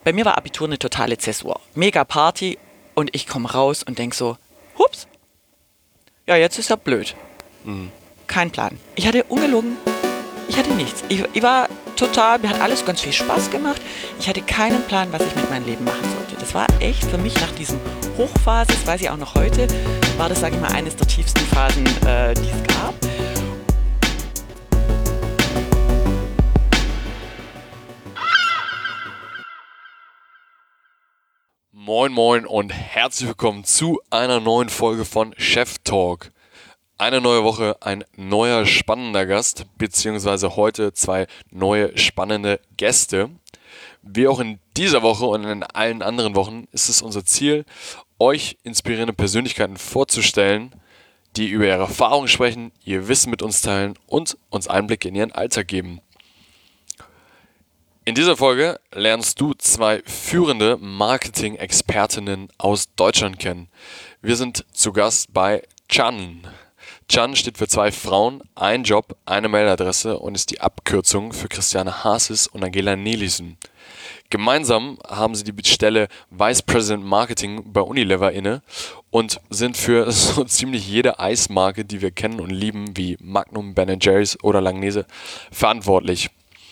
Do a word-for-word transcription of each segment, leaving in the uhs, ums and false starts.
bei mir war Abitur eine totale Zäsur. Mega Party und ich komme raus und denke so, hups, ja, jetzt ist ja blöd. Mhm. Kein Plan. Ich hatte ungelogen, ich hatte nichts. Ich, ich war total, mir hat alles ganz viel Spaß gemacht. Ich hatte keinen Plan, was ich mit meinem Leben machen sollte. Das war echt für mich nach diesem Hochphase, das weiß ich auch noch heute, war das, sage ich mal, eines der tiefsten Phasen, äh, die es gab. Moin moin und herzlich willkommen zu einer neuen Folge von Chef Talk. Eine neue Woche, ein neuer spannender Gast, beziehungsweise heute zwei neue spannende Gäste. Wie auch in dieser Woche und in allen anderen Wochen ist es unser Ziel, euch inspirierende Persönlichkeiten vorzustellen, die über ihre Erfahrungen sprechen, ihr Wissen mit uns teilen und uns Einblicke in ihren Alltag geben. In dieser Folge lernst du zwei führende Marketing-Expertinnen aus Deutschland kennen. Wir sind zu Gast bei Chan. Chan steht für zwei Frauen, ein Job, eine Mailadresse und ist die Abkürzung für Christiane Hasis und Angela Nelissen. Gemeinsam haben sie die Stelle Vice President Marketing bei Unilever inne und sind für so ziemlich jede Eismarke, die wir kennen und lieben, wie Magnum, Ben and Jerry's oder Langnese, verantwortlich.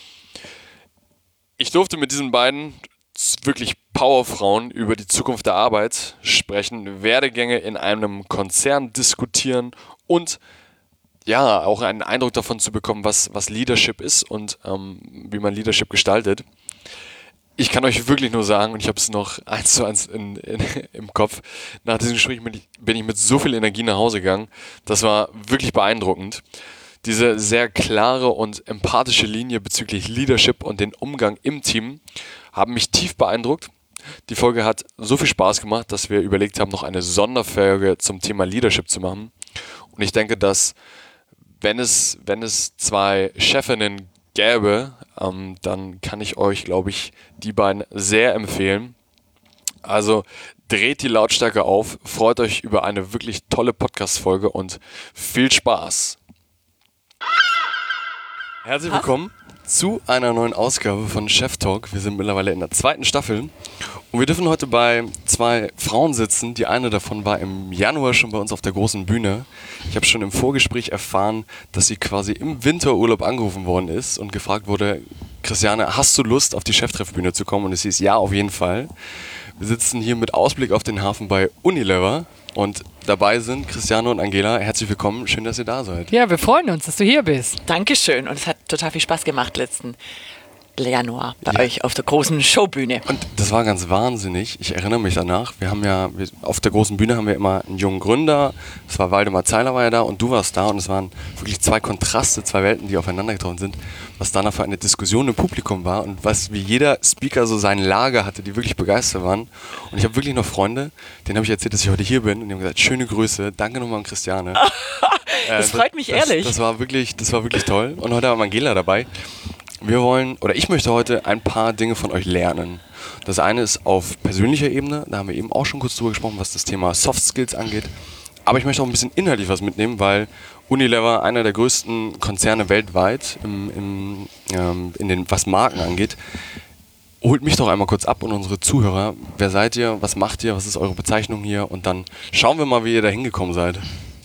Ich durfte mit diesen beiden wirklich Powerfrauen über die Zukunft der Arbeit sprechen, Werdegänge in einem Konzern diskutieren und ja, auch einen Eindruck davon zu bekommen, was, was Leadership ist und ähm, wie man Leadership gestaltet. Ich kann euch wirklich nur sagen, und ich habe es noch eins zu eins in, in, im Kopf, nach diesem Gespräch bin ich, bin ich mit so viel Energie nach Hause gegangen. Das war wirklich beeindruckend. Diese sehr klare und empathische Linie bezüglich Leadership und den Umgang im Team haben mich tief beeindruckt. Die Folge hat so viel Spaß gemacht, dass wir überlegt haben, noch eine Sonderfolge zum Thema Leadership zu machen. Und ich denke, dass wenn es, wenn es zwei Chefinnen gäbe, ähm, dann kann ich euch, glaube ich, die beiden sehr empfehlen. Also dreht die Lautstärke auf, freut euch über eine wirklich tolle Podcast-Folge und viel Spaß. Herzlich willkommen zu einer neuen Ausgabe von Chef Talk. Wir sind mittlerweile in der zweiten Staffel und wir dürfen heute bei zwei Frauen sitzen. Die eine davon war im Januar schon bei uns auf der großen Bühne. Ich habe schon im Vorgespräch erfahren, dass sie quasi im Winterurlaub angerufen worden ist und gefragt wurde, Christiane, hast du Lust, auf die Cheftreffbühne zu kommen? Und es hieß, ja, auf jeden Fall. Wir sitzen hier mit Ausblick auf den Hafen bei Unilever. Und dabei sind Christiane und Angela. Herzlich willkommen, schön, dass ihr da seid. Ja, wir freuen uns, dass du hier bist. Dankeschön und es hat total viel Spaß gemacht letzten Januar bei ja. euch auf der großen Showbühne. Und das war ganz wahnsinnig. Ich erinnere mich danach. Wir haben ja, wir, auf der großen Bühne haben wir immer einen jungen Gründer. Es war Waldemar Zeiler war ja da und du warst da. Und es waren wirklich zwei Kontraste, zwei Welten, die aufeinander getroffen sind. Was danach für eine Diskussion im Publikum war und was wie jeder Speaker so sein Lager hatte, die wirklich begeistert waren. Und ich habe wirklich noch Freunde, denen habe ich erzählt, dass ich heute hier bin. Und die haben gesagt, schöne Grüße, danke nochmal an Christiane. das äh, freut mich das, ehrlich. Das war wirklich, das war wirklich toll. Und heute haben wir Angela dabei. Wir wollen, oder ich möchte heute ein paar Dinge von euch lernen. Das eine ist auf persönlicher Ebene, da haben wir eben auch schon kurz drüber gesprochen, was das Thema Soft Skills angeht. Aber ich möchte auch ein bisschen inhaltlich was mitnehmen, weil Unilever, einer der größten Konzerne weltweit, im, im, ähm, in den, was Marken angeht, holt mich doch einmal kurz ab und unsere Zuhörer. Wer seid ihr, was macht ihr, was ist eure Bezeichnung hier? Und dann schauen wir mal, wie ihr da hingekommen seid.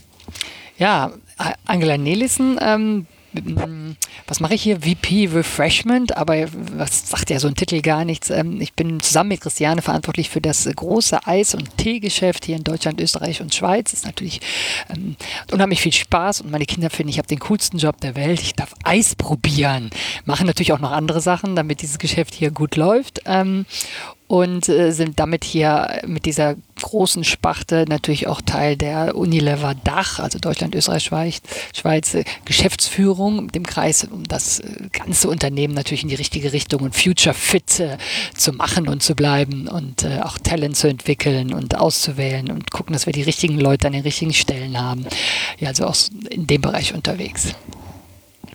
Ja, Angela Nelissen, ähm, was mache ich hier? V P Refreshment, aber was sagt ja so ein Titel gar nichts. Ich bin zusammen mit Christiane verantwortlich für das große Eis- und Teegeschäft hier in Deutschland, Österreich und Schweiz. Das ist natürlich ähm, unheimlich viel Spaß und meine Kinder finden, ich habe den coolsten Job der Welt. Ich darf Eis probieren. Machen natürlich auch noch andere Sachen, damit dieses Geschäft hier gut läuft. Ähm, und äh, sind damit hier mit dieser großen Sparte natürlich auch Teil der Unilever Dach, also Deutschland, Österreich, Schweiz, Schweiz äh, Geschäftsführung mit dem Kreis, um das äh, ganze Unternehmen natürlich in die richtige Richtung und future fit äh, zu machen und zu bleiben und äh, auch Talent zu entwickeln und auszuwählen und gucken, dass wir die richtigen Leute an den richtigen Stellen haben. Ja, also auch in dem Bereich unterwegs.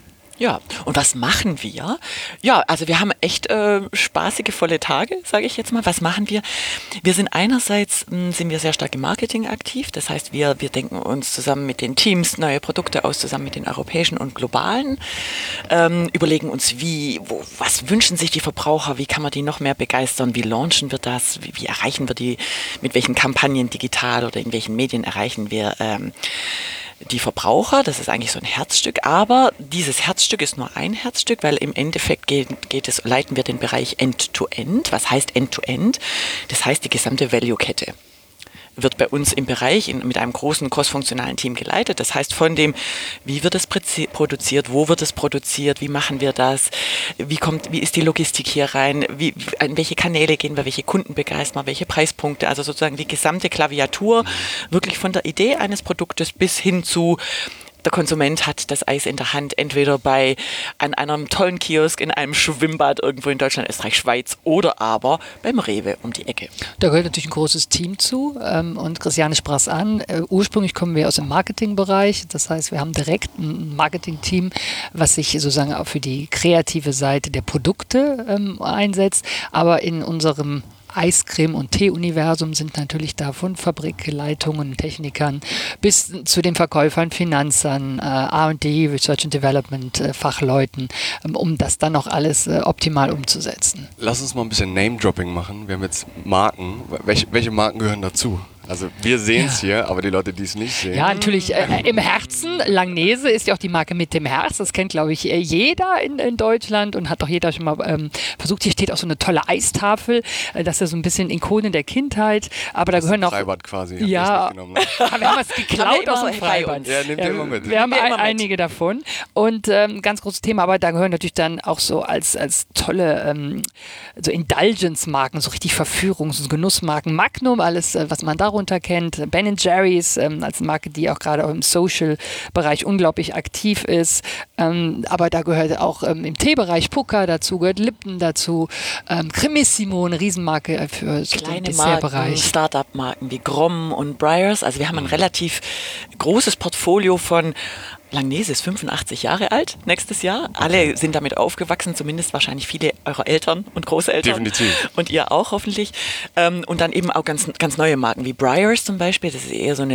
Ja, und was machen wir? Ja, also wir haben echt äh, spaßige, volle Tage, sage ich jetzt mal. Was machen wir? Wir sind einerseits, mh, sind wir sehr stark im Marketing aktiv. Das heißt, wir, wir denken uns zusammen mit den Teams neue Produkte aus, zusammen mit den europäischen und globalen. Ähm, überlegen uns, wie, wo, was wünschen sich die Verbraucher? Wie kann man die noch mehr begeistern? Wie launchen wir das? Wie, wie erreichen wir die? Mit welchen Kampagnen digital oder in welchen Medien erreichen wir ähm, die Verbraucher? Das ist eigentlich so ein Herzstück, aber dieses Herzstück ist nur ein Herzstück, weil im Endeffekt geht, geht es, leiten wir den Bereich End-to-End. Was heißt End-to-End? Das heißt, die gesamte Value-Kette wird bei uns im Bereich in, mit einem großen crossfunktionalen Team geleitet. Das heißt, von dem, wie wird es produziert, wo wird es produziert, wie machen wir das, wie kommt, wie ist die Logistik hier rein, wie, in welche Kanäle gehen wir, welche Kunden begeistern wir, welche Preispunkte, also sozusagen die gesamte Klaviatur, wirklich von der Idee eines Produktes bis hin zu der Konsument hat das Eis in der Hand, entweder bei an einem tollen Kiosk in einem Schwimmbad irgendwo in Deutschland, Österreich, Schweiz oder aber beim Rewe um die Ecke. Da gehört natürlich ein großes Team zu ähm, und Christiane sprach es an. Äh, ursprünglich kommen wir aus dem Marketingbereich, das heißt, wir haben direkt ein Marketingteam, was sich sozusagen auch für die kreative Seite der Produkte ähm, einsetzt, aber in unserem Eiscreme- und Tee-Universum sind natürlich da von Fabrikleitungen, Technikern bis zu den Verkäufern, Finanzern, äh, R und D, Research and Development, äh, Fachleuten, ähm, um das dann auch alles äh, optimal umzusetzen. Lass uns mal ein bisschen Name-Dropping machen. Wir haben jetzt Marken. Welche, welche Marken gehören dazu? Also wir sehen es ja hier, aber die Leute, die es nicht sehen. Ja, natürlich äh, im Herzen. Langnese ist ja auch die Marke mit dem Herz. Das kennt, glaube ich, jeder in, in Deutschland und hat auch jeder schon mal ähm, versucht. Hier steht auch so eine tolle Eistafel. Äh, das ist ja so ein bisschen Ikone der Kindheit. Aber da das gehören ist auch... Freibad quasi. Ja, ne? wir haben was geklaut aus dem so Freibad. Ja, nehmt ihr immer mit. Wir haben Nehmen wir ein, immer mit. einige davon. Und ähm, ganz großes Thema, aber da gehören natürlich dann auch so als, als tolle ähm, so Indulgence-Marken, so richtig Verführungs- und Genussmarken. Magnum, alles, äh, was man darunter kennt. Ben and Jerry's ähm, als Marke, die auch gerade im Social-Bereich unglaublich aktiv ist. Ähm, aber da gehört auch ähm, im Teebereich Pucca dazu, gehört Lipton dazu. Ähm, Cremissimo, eine Riesenmarke für so den Kleine Marken, Dessertbereich. Start-up-Marken wie Grom und Breyers. Also wir haben ein relativ großes Portfolio von Langnese ist fünfundachtzig Jahre alt nächstes Jahr. Alle sind damit aufgewachsen, zumindest wahrscheinlich viele eurer Eltern und Großeltern. Definitiv. Und ihr auch hoffentlich. Ähm, und dann eben auch ganz, ganz neue Marken wie Breyers zum Beispiel. Das ist eher so eine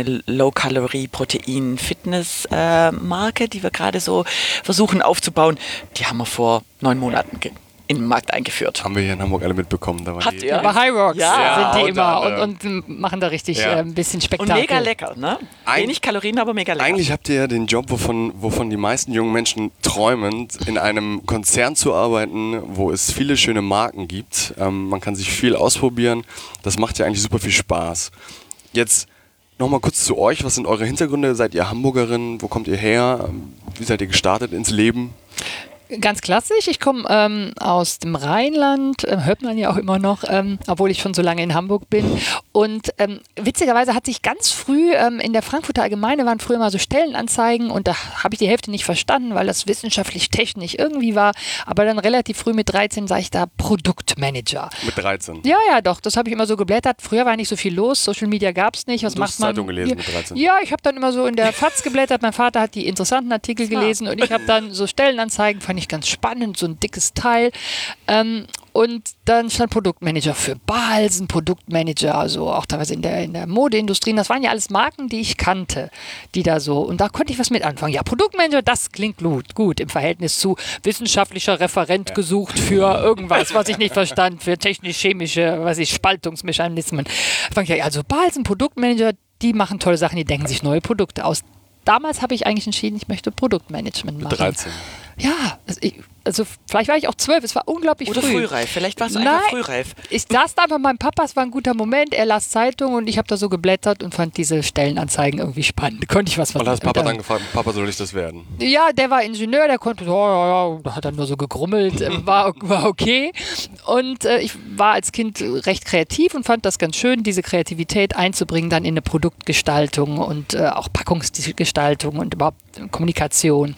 Low-Calorie-Protein-Fitness-Marke, die wir gerade so versuchen aufzubauen. Die haben wir vor neun Monaten ge- in den Markt eingeführt. Haben wir hier in Hamburg alle mitbekommen. Da waren Habt die, ihr? Aber High Rocks Ja, sind die unter immer anderem. und, und machen da richtig Ja. äh, ein bisschen Und Spektakel. mega lecker, ne? Eig- Wenig Kalorien, aber mega lecker. Eigentlich habt ihr ja den Job, wovon, wovon die meisten jungen Menschen träumen, in einem Konzern zu arbeiten, wo es viele schöne Marken gibt. Ähm, man kann sich viel ausprobieren. Das macht ja eigentlich super viel Spaß. Jetzt nochmal kurz zu euch. Was sind eure Hintergründe? Seid ihr Hamburgerin? Wo kommt ihr her? Wie seid ihr gestartet ins Leben? Ganz klassisch. Ich komme ähm, aus dem Rheinland, äh, hört man ja auch immer noch, ähm, obwohl ich schon so lange in Hamburg bin. Und ähm, witzigerweise hat sich ganz früh ähm, in der Frankfurter Allgemeine waren früher mal so Stellenanzeigen und da habe ich die Hälfte nicht verstanden, weil das wissenschaftlich technisch irgendwie war. Aber dann relativ früh mit dreizehn sah ich da Produktmanager. Mit dreizehn. Ja, ja, doch. Das habe ich immer so geblättert. Früher war nicht so viel los. Social Media gab es nicht. Was Du macht hast man? Zeitung gelesen mit dreizehn. Ja, ich habe dann immer so in der Faz geblättert. Mein Vater hat die interessanten Artikel gelesen und ich habe dann so Stellenanzeigen, fand ich ganz spannend, so ein dickes Teil. Ähm, und dann stand Produktmanager für Balsen, Produktmanager, also auch teilweise in der, in der Modeindustrie. Und das waren ja alles Marken, die ich kannte, die da so, und da konnte ich was mit anfangen. Ja, Produktmanager, das klingt gut, gut im Verhältnis zu wissenschaftlicher Referent gesucht für irgendwas, was ich nicht verstand, für technisch-chemische, was ich, Spaltungsmechanismen. Fand ich, ja, also Balsen, Produktmanager, die machen tolle Sachen, die denken sich neue Produkte aus. Damals habe ich eigentlich entschieden, ich möchte Produktmanagement machen. Mit dreizehn. Ja, also, ich, also vielleicht war ich auch zwölf, es war unglaublich Oder früh. frühreif. Vielleicht warst du Nein, einfach frühreif. ich saß da bei meinem Papa, es war ein guter Moment, er las Zeitung und ich habe da so geblättert und fand diese Stellenanzeigen irgendwie spannend. Konnte ich was von Und hast Papa dann gefragt, Papa, soll ich das werden? Ja, der war Ingenieur, der konnte, ja, ja, ja, hat dann nur so gegrummelt, äh, war, war okay. Und äh, ich war als Kind recht kreativ und fand das ganz schön, diese Kreativität einzubringen dann in eine Produktgestaltung und äh, auch Packungsgestaltung und überhaupt Kommunikation.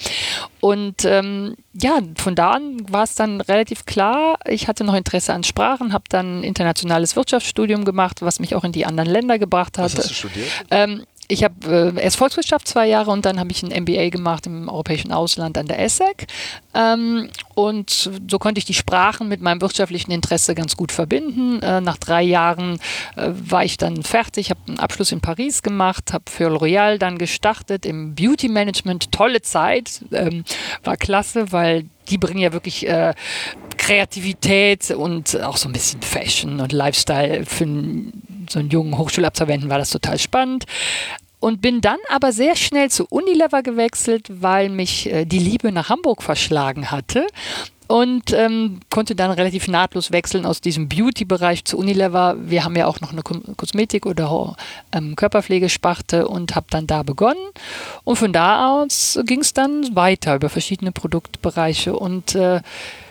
Und ähm, ja, von da an war es dann relativ klar, ich hatte noch Interesse an Sprachen, habe dann ein internationales Wirtschaftsstudium gemacht, was mich auch in die anderen Länder gebracht hat. Was hast du studiert? Ähm, ich habe äh, erst Volkswirtschaft zwei Jahre und dann habe ich ein M B A gemacht im europäischen Ausland an der E S S E C. Ähm, und so konnte ich die Sprachen mit meinem wirtschaftlichen Interesse ganz gut verbinden. Äh, nach drei Jahren äh, war ich dann fertig, habe einen Abschluss in Paris gemacht, habe für L'Oréal dann gestartet im Beauty Management. Tolle Zeit, ähm, war klasse, weil die bringen ja wirklich äh, Kreativität und auch so ein bisschen Fashion und Lifestyle. Für einen, so einen jungen Hochschulabsolventen war das total spannend. Und bin dann aber sehr schnell zu Unilever gewechselt, weil mich äh, die Liebe nach Hamburg verschlagen hatte. Und ähm, konnte dann relativ nahtlos wechseln aus diesem Beauty-Bereich zu Unilever. Wir haben ja auch noch eine Kosmetik- oder ähm, Körperpflegesparte und habe dann da begonnen. Und von da aus ging es dann weiter über verschiedene Produktbereiche. Und äh,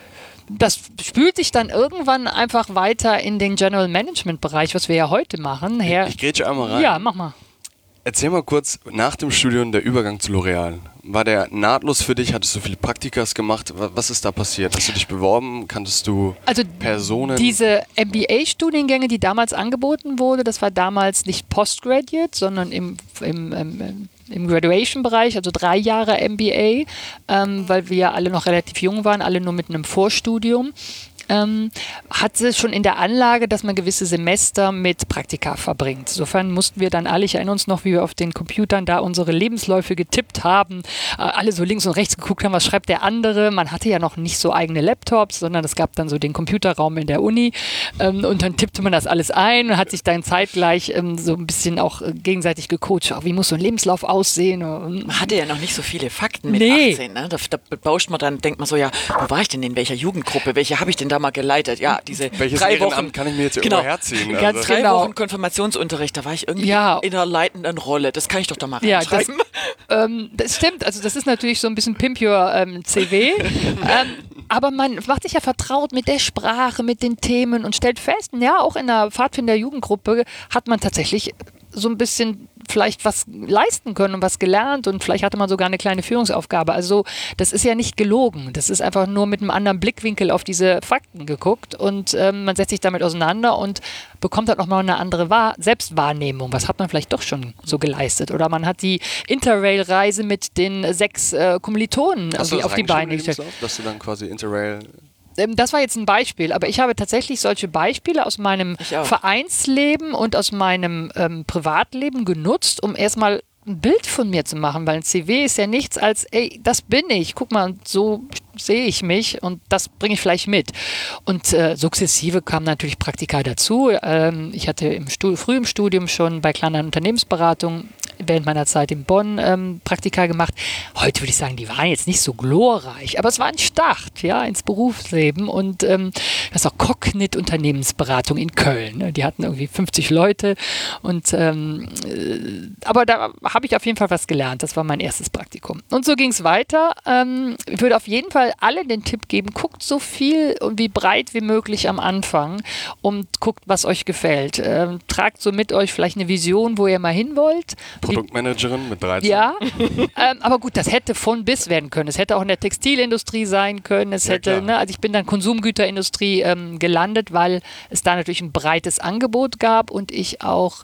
das spült sich dann irgendwann einfach weiter in den General Management-Bereich, was wir ja heute machen. Herr, ich grätsche einmal rein. Ja, mach mal. Erzähl mal kurz, nach dem Studium der Übergang zu L'Oréal. War der nahtlos für dich? Hattest du viele Praktikas gemacht? Was ist da passiert? Hast du dich beworben? Kanntest du also Personen? Diese M B A-Studiengänge, die damals angeboten wurden, das war damals nicht Postgraduate, sondern im, im, im, im Graduation-Bereich, also drei Jahre M B A, ähm, weil wir ja alle noch relativ jung waren, alle nur mit einem Vorstudium. Ähm, hatte schon in der Anlage, dass man gewisse Semester mit Praktika verbringt. Insofern mussten wir dann alle, ich erinnere uns noch, wie wir auf den Computern da unsere Lebensläufe getippt haben, äh, alle so links und rechts geguckt haben, was schreibt der andere. Man hatte ja noch nicht so eigene Laptops, sondern es gab dann so den Computerraum in der Uni ähm, und dann tippte man das alles ein und hat sich dann zeitgleich ähm, so ein bisschen auch äh, gegenseitig gecoacht. Auch wie muss so ein Lebenslauf aussehen? Und man hatte ja noch nicht so viele Fakten mit nee. achtzehn. Ne? Da, da bauscht man dann, denkt man so, ja, wo war ich denn in welcher Jugendgruppe? Welche habe ich denn da mal geleitet? Ja, diese Welches drei Ehrenamt Wochen kann ich mir jetzt genau, irgendwo herziehen? Ganz Also. drei genau. Wochen Konfirmationsunterricht, da war ich irgendwie Ja. in einer leitenden Rolle. Das kann ich doch da mal Ja, das, reinschreiben. ähm, das stimmt. Also das ist natürlich so ein bisschen Pimp Your ähm, C V. ähm, aber man macht sich ja vertraut mit der Sprache, mit den Themen und stellt fest, ja, auch in der Pfadfinder-Jugendgruppe hat man tatsächlich so ein bisschen vielleicht was leisten können und was gelernt und vielleicht hatte man sogar eine kleine Führungsaufgabe. Also das ist ja nicht gelogen. Das ist einfach nur mit einem anderen Blickwinkel auf diese Fakten geguckt und ähm, man setzt sich damit auseinander und bekommt halt nochmal eine andere Wahr- Selbstwahrnehmung. Was hat man vielleicht doch schon so geleistet? Oder man hat die Interrail-Reise mit den sechs äh, Kommilitonen Hast du das auf die Beine reingeschrieben, gestellt. Lebenslauf, dass du dann quasi Interrail... Das war jetzt ein Beispiel, aber ich habe tatsächlich solche Beispiele aus meinem Ich auch. Vereinsleben und aus meinem ähm, Privatleben genutzt, um erstmal ein Bild von mir zu machen, weil ein C V ist ja nichts als, ey, das bin ich, guck mal, so sehe ich mich und das bringe ich vielleicht mit. Und äh, sukzessive kamen natürlich Praktika dazu. Ähm, ich hatte im Stu- früh im Studium schon bei kleinen Unternehmensberatungen während meiner Zeit in Bonn ähm, Praktika gemacht. Heute würde ich sagen, die waren jetzt nicht so glorreich, aber es war ein Start, ja, ins Berufsleben und ähm, das ist auch Cognit Unternehmensberatung in Köln. Ne? Die hatten irgendwie fünfzig Leute und ähm, äh, aber da habe ich auf jeden Fall was gelernt. Das war mein erstes Praktikum. Und so ging es weiter. Ähm, ich würde auf jeden Fall alle den Tipp geben, guckt so viel und wie breit wie möglich am Anfang und guckt, was euch gefällt. Ähm, tragt so mit euch vielleicht eine Vision, wo ihr mal hin wollt. Produktmanagerin mit dreizehn. Ja, ähm, aber gut, das hätte von bis werden können. Es hätte auch in der Textilindustrie sein können. Es Ja, hätte, klar. ne, also ich bin dann Konsumgüterindustrie ähm, gelandet, weil es da natürlich ein breites Angebot gab und ich auch,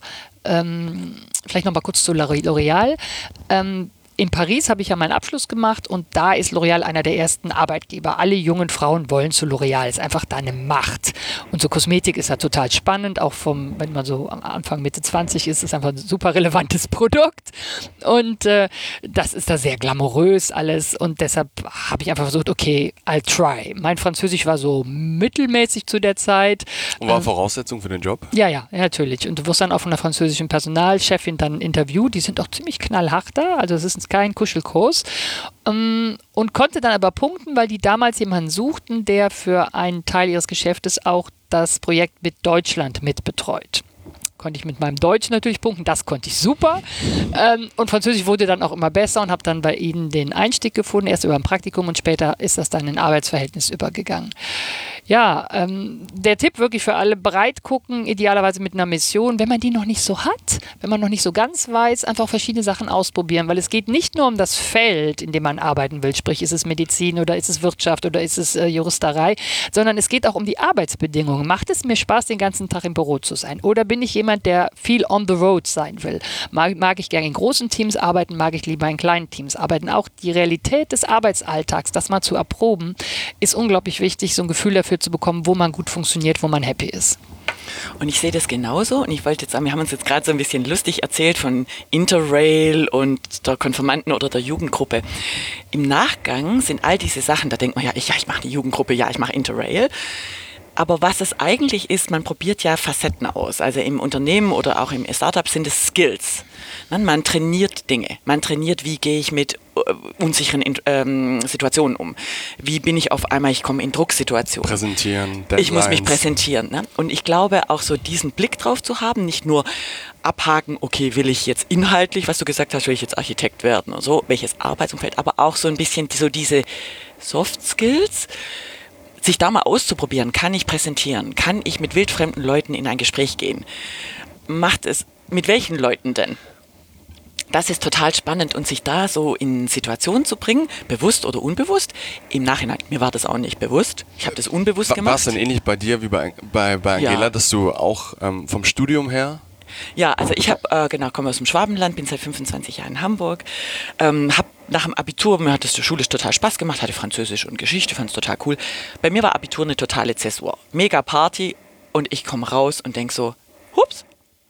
ähm, vielleicht noch mal kurz zu L'Oréal. Ähm, In Paris habe ich ja meinen Abschluss gemacht und da ist L'Oréal einer der ersten Arbeitgeber. Alle jungen Frauen wollen zu L'Oréal. Ist einfach da eine Macht. Und so Kosmetik ist ja total spannend. Auch vom, wenn man so am Anfang Mitte zwanzig ist, ist einfach ein super relevantes Produkt. Und äh, das ist da sehr glamourös alles. Und deshalb habe ich einfach versucht, okay, I'll try. Mein Französisch war so mittelmäßig zu der Zeit. Und war Voraussetzung für den Job? Ja, ja, natürlich. Und du wirst dann auch von der französischen Personalchefin dann interviewt. Die sind auch ziemlich knallhart da. Also es ist kein Kuschelkurs. Ähm, und konnte dann aber punkten, weil die damals jemanden suchten, der für einen Teil ihres Geschäftes auch das Projekt mit Deutschland mitbetreut. Konnte ich mit meinem Deutsch natürlich punkten, das konnte ich super. Ähm, und Französisch wurde dann auch immer besser und habe dann bei ihnen den Einstieg gefunden, erst über ein Praktikum und später ist das dann in ein Arbeitsverhältnis übergegangen. Ja, ähm, der Tipp wirklich für alle, breit gucken, idealerweise mit einer Mission, wenn man die noch nicht so hat, wenn man noch nicht so ganz weiß, einfach verschiedene Sachen ausprobieren, weil es geht nicht nur um das Feld, in dem man arbeiten will, sprich ist es Medizin oder ist es Wirtschaft oder ist es äh, Juristerei, sondern es geht auch um die Arbeitsbedingungen. Macht es mir Spaß, den ganzen Tag im Büro zu sein? Oder bin ich jemand, jemand, der viel on the road sein will. Mag, mag ich gerne in großen Teams arbeiten, mag ich lieber in kleinen Teams arbeiten. Auch die Realität des Arbeitsalltags, das mal zu erproben, ist unglaublich wichtig, so ein Gefühl dafür zu bekommen, wo man gut funktioniert, wo man happy ist. Und ich sehe das genauso und ich wollte jetzt sagen, wir haben uns jetzt gerade so ein bisschen lustig erzählt von Interrail und der Konfirmanden- oder der Jugendgruppe. Im Nachgang sind all diese Sachen, da denkt man ja, ich, ja, ich mache eine Jugendgruppe, ja, ich mache Interrail. Aber was es eigentlich ist, man probiert ja Facetten aus. Also im Unternehmen oder auch im Startup sind es Skills. Man trainiert Dinge. Man trainiert, wie gehe ich mit unsicheren ähm, Situationen um. Wie bin ich auf einmal, ich komme in Drucksituationen. Präsentieren, Deadlines. Ich muss mich präsentieren. Ne? Und ich glaube, auch so diesen Blick drauf zu haben, nicht nur abhaken, okay, will ich jetzt inhaltlich, was du gesagt hast, will ich jetzt Architekt werden oder so, welches Arbeitsumfeld, aber auch so ein bisschen so diese Soft Skills, sich da mal auszuprobieren, kann ich präsentieren, kann ich mit wildfremden Leuten in ein Gespräch gehen. Macht es, mit welchen Leuten denn? Das ist total spannend und sich da so in Situationen zu bringen, bewusst oder unbewusst. Im Nachhinein, mir war das auch nicht bewusst. Ich habe das unbewusst War, gemacht. War es denn ähnlich bei dir wie bei, bei, bei Angela, ja. dass du auch ähm, vom Studium her? Ja, also ich habe, äh, genau, komme aus dem Schwabenland, bin seit fünfundzwanzig Jahren in Hamburg, ähm, habe nach dem Abitur, mir hat das schulisch total Spaß gemacht, hatte Französisch und Geschichte, fand es total cool. Bei mir war Abitur eine totale Zäsur. Mega Party und ich komme raus und denke so, hups,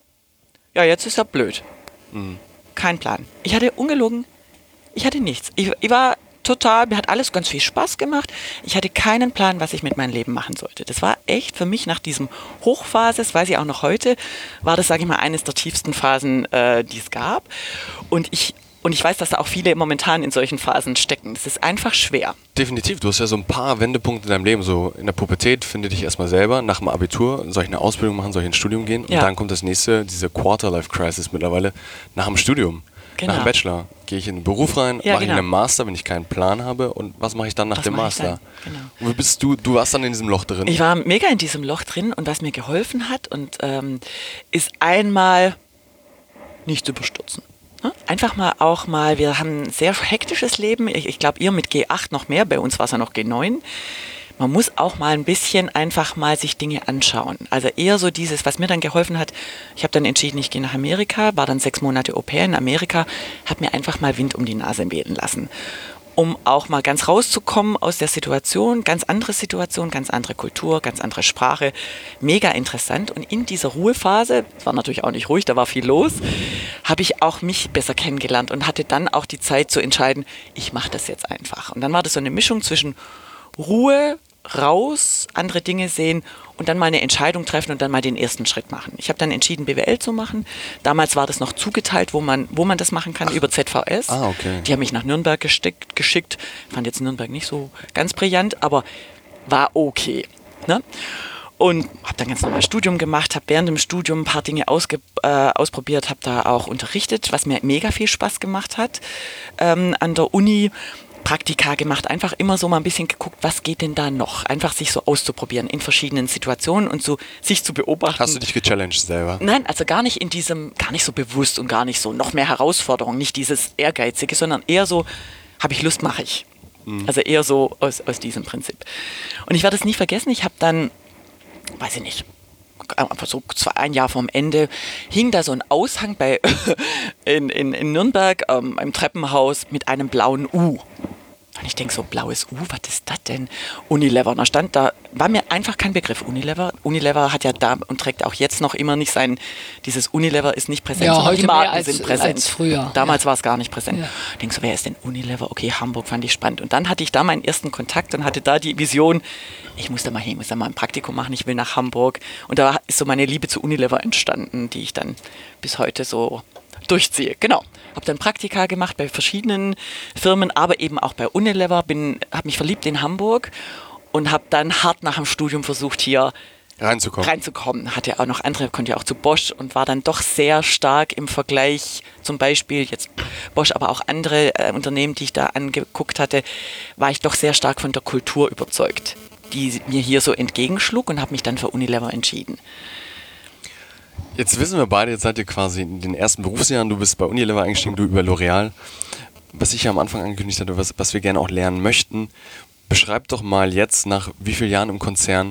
ja, jetzt ist ja blöd. Mhm. Kein Plan. Ich hatte ungelogen, ich hatte nichts. Ich, ich war total, mir hat alles ganz viel Spaß gemacht. Ich hatte keinen Plan, was ich mit meinem Leben machen sollte. Das war echt für mich nach diesem Hochphase, das weiß ich auch noch heute, war das, sage ich mal, eines der tiefsten Phasen, äh, die es gab. Und ich Und ich weiß, dass da auch viele momentan in solchen Phasen stecken. Das ist einfach schwer. Definitiv. Du hast ja so ein paar Wendepunkte in deinem Leben. So in der Pubertät finde dich erstmal selber. Nach dem Abitur soll ich eine Ausbildung machen, soll ich ins Studium gehen. Ja. Und dann kommt das nächste, diese Quarter-Life-Crisis mittlerweile. Nach dem Studium, genau. nach dem Bachelor. Gehe ich in den Beruf rein, ja, mache genau. ich einen Master, wenn ich keinen Plan habe. Und was mache ich dann nach was dem Master? Genau. Wo bist du? Du warst dann in diesem Loch drin. Ich war mega in diesem Loch drin. Und was mir geholfen hat, und ähm, ist einmal nicht zu überstürzen. Einfach mal auch mal, wir haben ein sehr hektisches Leben. Ich, ich glaube, ihr mit G acht noch mehr, bei uns war es ja noch G neun. Man muss auch mal ein bisschen einfach mal sich Dinge anschauen. Also eher so dieses, was mir dann geholfen hat, ich habe dann entschieden, ich gehe nach Amerika, war dann sechs Monate Au-pair in Amerika, habe mir einfach mal Wind um die Nase wehen lassen. Um auch mal ganz rauszukommen aus der Situation, ganz andere Situation, ganz andere Kultur, ganz andere Sprache, mega interessant. Und in dieser Ruhephase, es war natürlich auch nicht ruhig, da war viel los, habe ich auch mich besser kennengelernt und hatte dann auch die Zeit zu entscheiden, ich mache das jetzt einfach. Und dann war das so eine Mischung zwischen Ruhe, raus, andere Dinge sehen und dann mal eine Entscheidung treffen und dann mal den ersten Schritt machen. Ich habe dann entschieden, B W L zu machen. Damals war das noch zugeteilt, wo man, wo man das machen kann, Ach. über Z V S. Ah, okay. Die haben mich nach Nürnberg gesteckt, geschickt. Fand jetzt Nürnberg nicht so ganz brillant, aber war okay. Ne? Und habe dann ganz normal Studium gemacht, habe während dem Studium ein paar Dinge ausge, äh, ausprobiert, habe da auch unterrichtet, was mir mega viel Spaß gemacht hat ähm, an der Uni. Praktika gemacht, einfach immer so mal ein bisschen geguckt, was geht denn da noch? Einfach sich so auszuprobieren in verschiedenen Situationen und so sich zu beobachten. Hast du dich gechallenged selber? Nein, also gar nicht in diesem, gar nicht so bewusst und gar nicht so noch mehr Herausforderungen, nicht dieses Ehrgeizige, sondern eher so, habe ich Lust, mache ich. Mhm. Also eher so aus, aus diesem Prinzip. Und ich werde es nie vergessen, ich habe dann, weiß ich nicht, einfach so zwei, ein Jahr vorm Ende, hing da so ein Aushang bei in, in, in Nürnberg ähm, im Treppenhaus mit einem blauen U. Und ich denke so, blaues U, was ist das denn? Unilever. Und da stand da, war mir einfach kein Begriff. Unilever. Unilever hat ja da und trägt auch jetzt noch immer nicht sein, dieses Unilever ist nicht präsent, ja, sondern heute die Marken als, sind präsent. Als früher. Damals ja. war es gar nicht präsent. Ja. Ich denke so, wer ist denn Unilever? Okay, Hamburg fand ich spannend. Und dann hatte ich da meinen ersten Kontakt und hatte da die Vision, ich muss da mal hin, ich muss da mal ein Praktikum machen, ich will nach Hamburg. Und da ist so meine Liebe zu Unilever entstanden, die ich dann bis heute so durchziehe. Genau. Habe dann Praktika gemacht bei verschiedenen Firmen, aber eben auch bei Unilever. Bin, habe mich verliebt in Hamburg und habe dann hart nach dem Studium versucht, hier reinzukommen. reinzukommen. Hatte auch noch andere, konnte ja auch zu Bosch und war dann doch sehr stark im Vergleich, zum Beispiel jetzt Bosch, aber auch andere äh, Unternehmen, die ich da angeguckt hatte, war ich doch sehr stark von der Kultur überzeugt, die mir hier so entgegenschlug und habe mich dann für Unilever entschieden. Jetzt wissen wir beide, jetzt seid ihr quasi in den ersten Berufsjahren, du bist bei Unilever eingestiegen, du über L'Oreal. Was ich ja am Anfang angekündigt hatte, was, was wir gerne auch lernen möchten, beschreib doch mal jetzt, nach wie vielen Jahren im Konzern,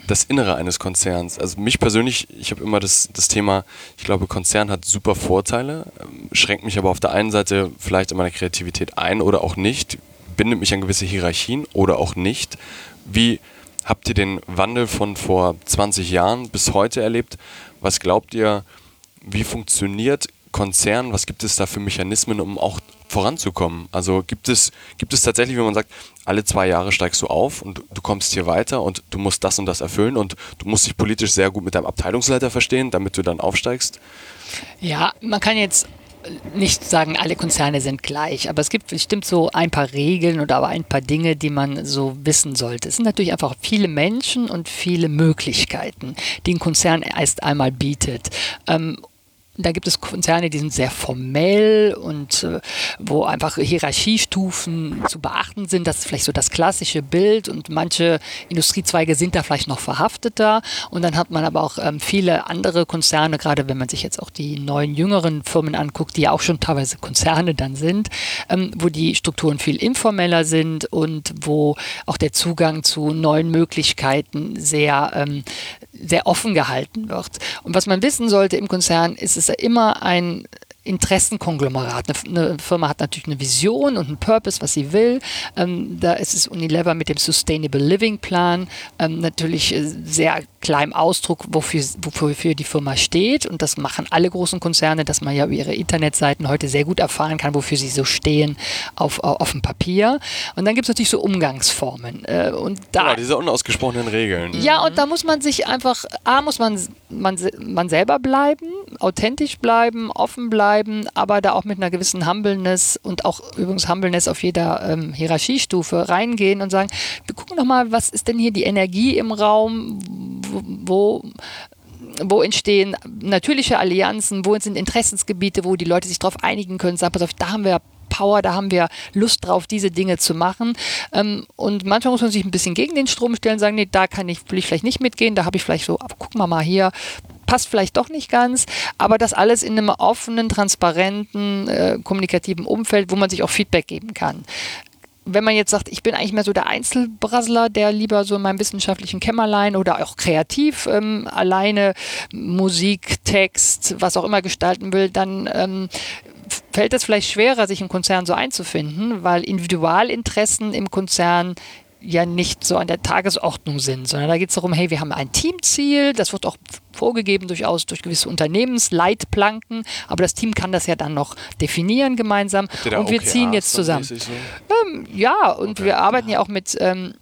das Innere eines Konzerns. Also mich persönlich, ich habe immer das, das Thema, ich glaube, Konzern hat super Vorteile, schränkt mich aber auf der einen Seite vielleicht in meiner Kreativität ein oder auch nicht, bindet mich an gewisse Hierarchien oder auch nicht. Wie habt ihr den Wandel von vor zwanzig Jahren bis heute erlebt? Was glaubt ihr, wie funktioniert Konzern? Was gibt es da für Mechanismen, um auch voranzukommen? Also gibt es, gibt es tatsächlich, wenn man sagt, alle zwei Jahre steigst du auf und du kommst hier weiter und du musst das und das erfüllen und du musst dich politisch sehr gut mit deinem Abteilungsleiter verstehen, damit du dann aufsteigst? Ja, man kann jetzt nicht sagen, alle Konzerne sind gleich, aber es gibt bestimmt so ein paar Regeln oder aber ein paar Dinge, die man so wissen sollte. Es sind natürlich einfach viele Menschen und viele Möglichkeiten, die ein Konzern erst einmal bietet. Ähm, Da gibt es Konzerne, die sind sehr formell und äh, wo einfach Hierarchiestufen zu beachten sind. Das ist vielleicht so das klassische Bild und manche Industriezweige sind da vielleicht noch verhafteter. Und dann hat man aber auch ähm, viele andere Konzerne, gerade wenn man sich jetzt auch die neuen, jüngeren Firmen anguckt, die ja auch schon teilweise Konzerne dann sind, ähm, wo die Strukturen viel informeller sind und wo auch der Zugang zu neuen Möglichkeiten sehr, ähm, sehr offen gehalten wird. Und was man wissen sollte im Konzern, ist es ja immer ein Interessenkonglomerat. Eine, eine Firma hat natürlich eine Vision und einen Purpose, was sie will. Ähm, da ist es Unilever mit dem Sustainable Living Plan ähm, natürlich sehr klar im Ausdruck, wofür, wofür die Firma steht. Und das machen alle großen Konzerne, dass man ja über ihre Internetseiten heute sehr gut erfahren kann, wofür sie so stehen auf, auf dem Papier. Und dann gibt es natürlich so Umgangsformen. Äh, und da, ja, diese unausgesprochenen Regeln. Ja, und da muss man sich einfach, A, muss man, man, man selber bleiben, authentisch bleiben, offen bleiben, aber da auch mit einer gewissen Humbleness und auch übrigens Humbleness auf jeder ähm, Hierarchiestufe reingehen und sagen, wir gucken doch mal, was ist denn hier die Energie im Raum, wo, wo entstehen natürliche Allianzen, wo sind Interessensgebiete, wo die Leute sich darauf einigen können, sagen, pass auf, da haben wir Power, da haben wir Lust drauf, diese Dinge zu machen. Ähm, und manchmal muss man sich ein bisschen gegen den Strom stellen und sagen, nee, da kann ich, will ich vielleicht nicht mitgehen, da habe ich vielleicht so, gucken wir mal hier, passt vielleicht doch nicht ganz, aber das alles in einem offenen, transparenten, äh, kommunikativen Umfeld, wo man sich auch Feedback geben kann. Wenn man jetzt sagt, ich bin eigentlich mehr so der Einzelbrassler, der lieber so in meinem wissenschaftlichen Kämmerlein oder auch kreativ ähm, alleine Musik, Text, was auch immer gestalten will, dann ähm, fällt es vielleicht schwerer, sich im Konzern so einzufinden, weil Individualinteressen im Konzern ja nicht so an der Tagesordnung sind, sondern da geht es darum, hey, wir haben ein Teamziel, das wird auch vorgegeben durchaus durch gewisse Unternehmensleitplanken, aber das Team kann das ja dann noch definieren gemeinsam und wir ziehen jetzt zusammen. So? Ähm, ja, und okay. Wir arbeiten ja auch mit ähm,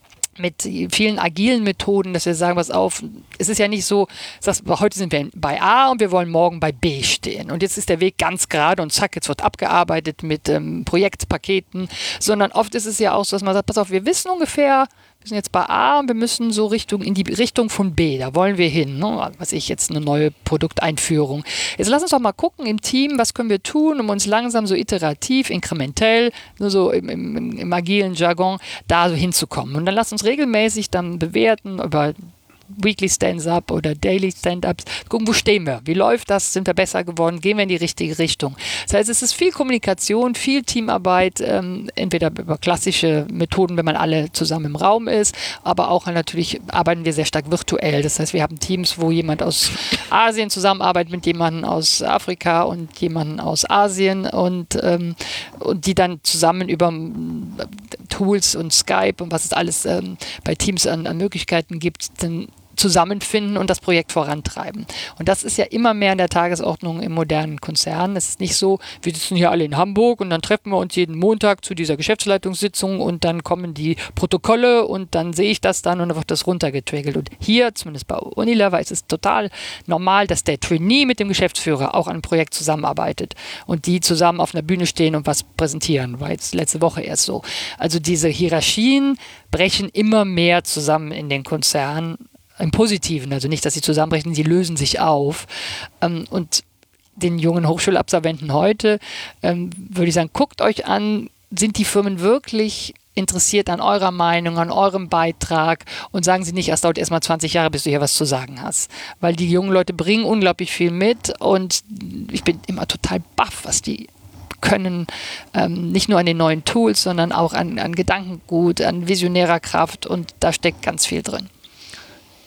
mit vielen agilen Methoden, dass wir sagen, was auf, es ist ja nicht so, dass heute sind wir bei A und wir wollen morgen bei B stehen und jetzt ist der Weg ganz gerade und zack, jetzt wird abgearbeitet mit ähm, Projektpaketen, sondern oft ist es ja auch so, dass man sagt, pass auf, wir wissen ungefähr, wir sind jetzt bei A und wir müssen so Richtung in die Richtung von B, da wollen wir hin, ne? Was ich jetzt eine neue Produkteinführung. Jetzt lass uns doch mal gucken im Team, was können wir tun, um uns langsam so iterativ, inkrementell, nur so im, im, im agilen Jargon, da so hinzukommen. Und dann lass uns regelmäßig dann bewerten über Weekly Stand-Up oder Daily Stand-Ups, gucken, wo stehen wir, wie läuft das, sind wir besser geworden, gehen wir in die richtige Richtung. Das heißt, es ist viel Kommunikation, viel Teamarbeit, ähm, entweder über klassische Methoden, wenn man alle zusammen im Raum ist, aber auch natürlich arbeiten wir sehr stark virtuell. Das heißt, wir haben Teams, wo jemand aus Asien zusammenarbeitet mit jemandem aus Afrika und jemandem aus Asien und, ähm, und die dann zusammen über ähm, Tools und Skype und was es alles ähm, bei Teams an, an Möglichkeiten gibt, dann zusammenfinden und das Projekt vorantreiben. Und das ist ja immer mehr in der Tagesordnung im modernen Konzern. Es ist nicht so, wir sitzen hier alle in Hamburg und dann treffen wir uns jeden Montag zu dieser Geschäftsleitungssitzung und dann kommen die Protokolle und dann sehe ich das dann und dann wird das runtergetriggert. Und hier, zumindest bei Unilever, ist es total normal, dass der Trainee mit dem Geschäftsführer auch an einem Projekt zusammenarbeitet und die zusammen auf einer Bühne stehen und was präsentieren. War jetzt letzte Woche erst so. Also diese Hierarchien brechen immer mehr zusammen in den Konzernen. Im Positiven, also nicht, dass sie zusammenbrechen, sie lösen sich auf. Ähm, und den jungen Hochschulabsolventen heute ähm, würde ich sagen, guckt euch an, sind die Firmen wirklich interessiert an eurer Meinung, an eurem Beitrag und sagen sie nicht, es dauert erstmal zwanzig Jahre, bis du hier was zu sagen hast. Weil die jungen Leute bringen unglaublich viel mit und ich bin immer total baff, was die können, ähm, nicht nur an den neuen Tools, sondern auch an, an Gedankengut, an visionärer Kraft und da steckt ganz viel drin.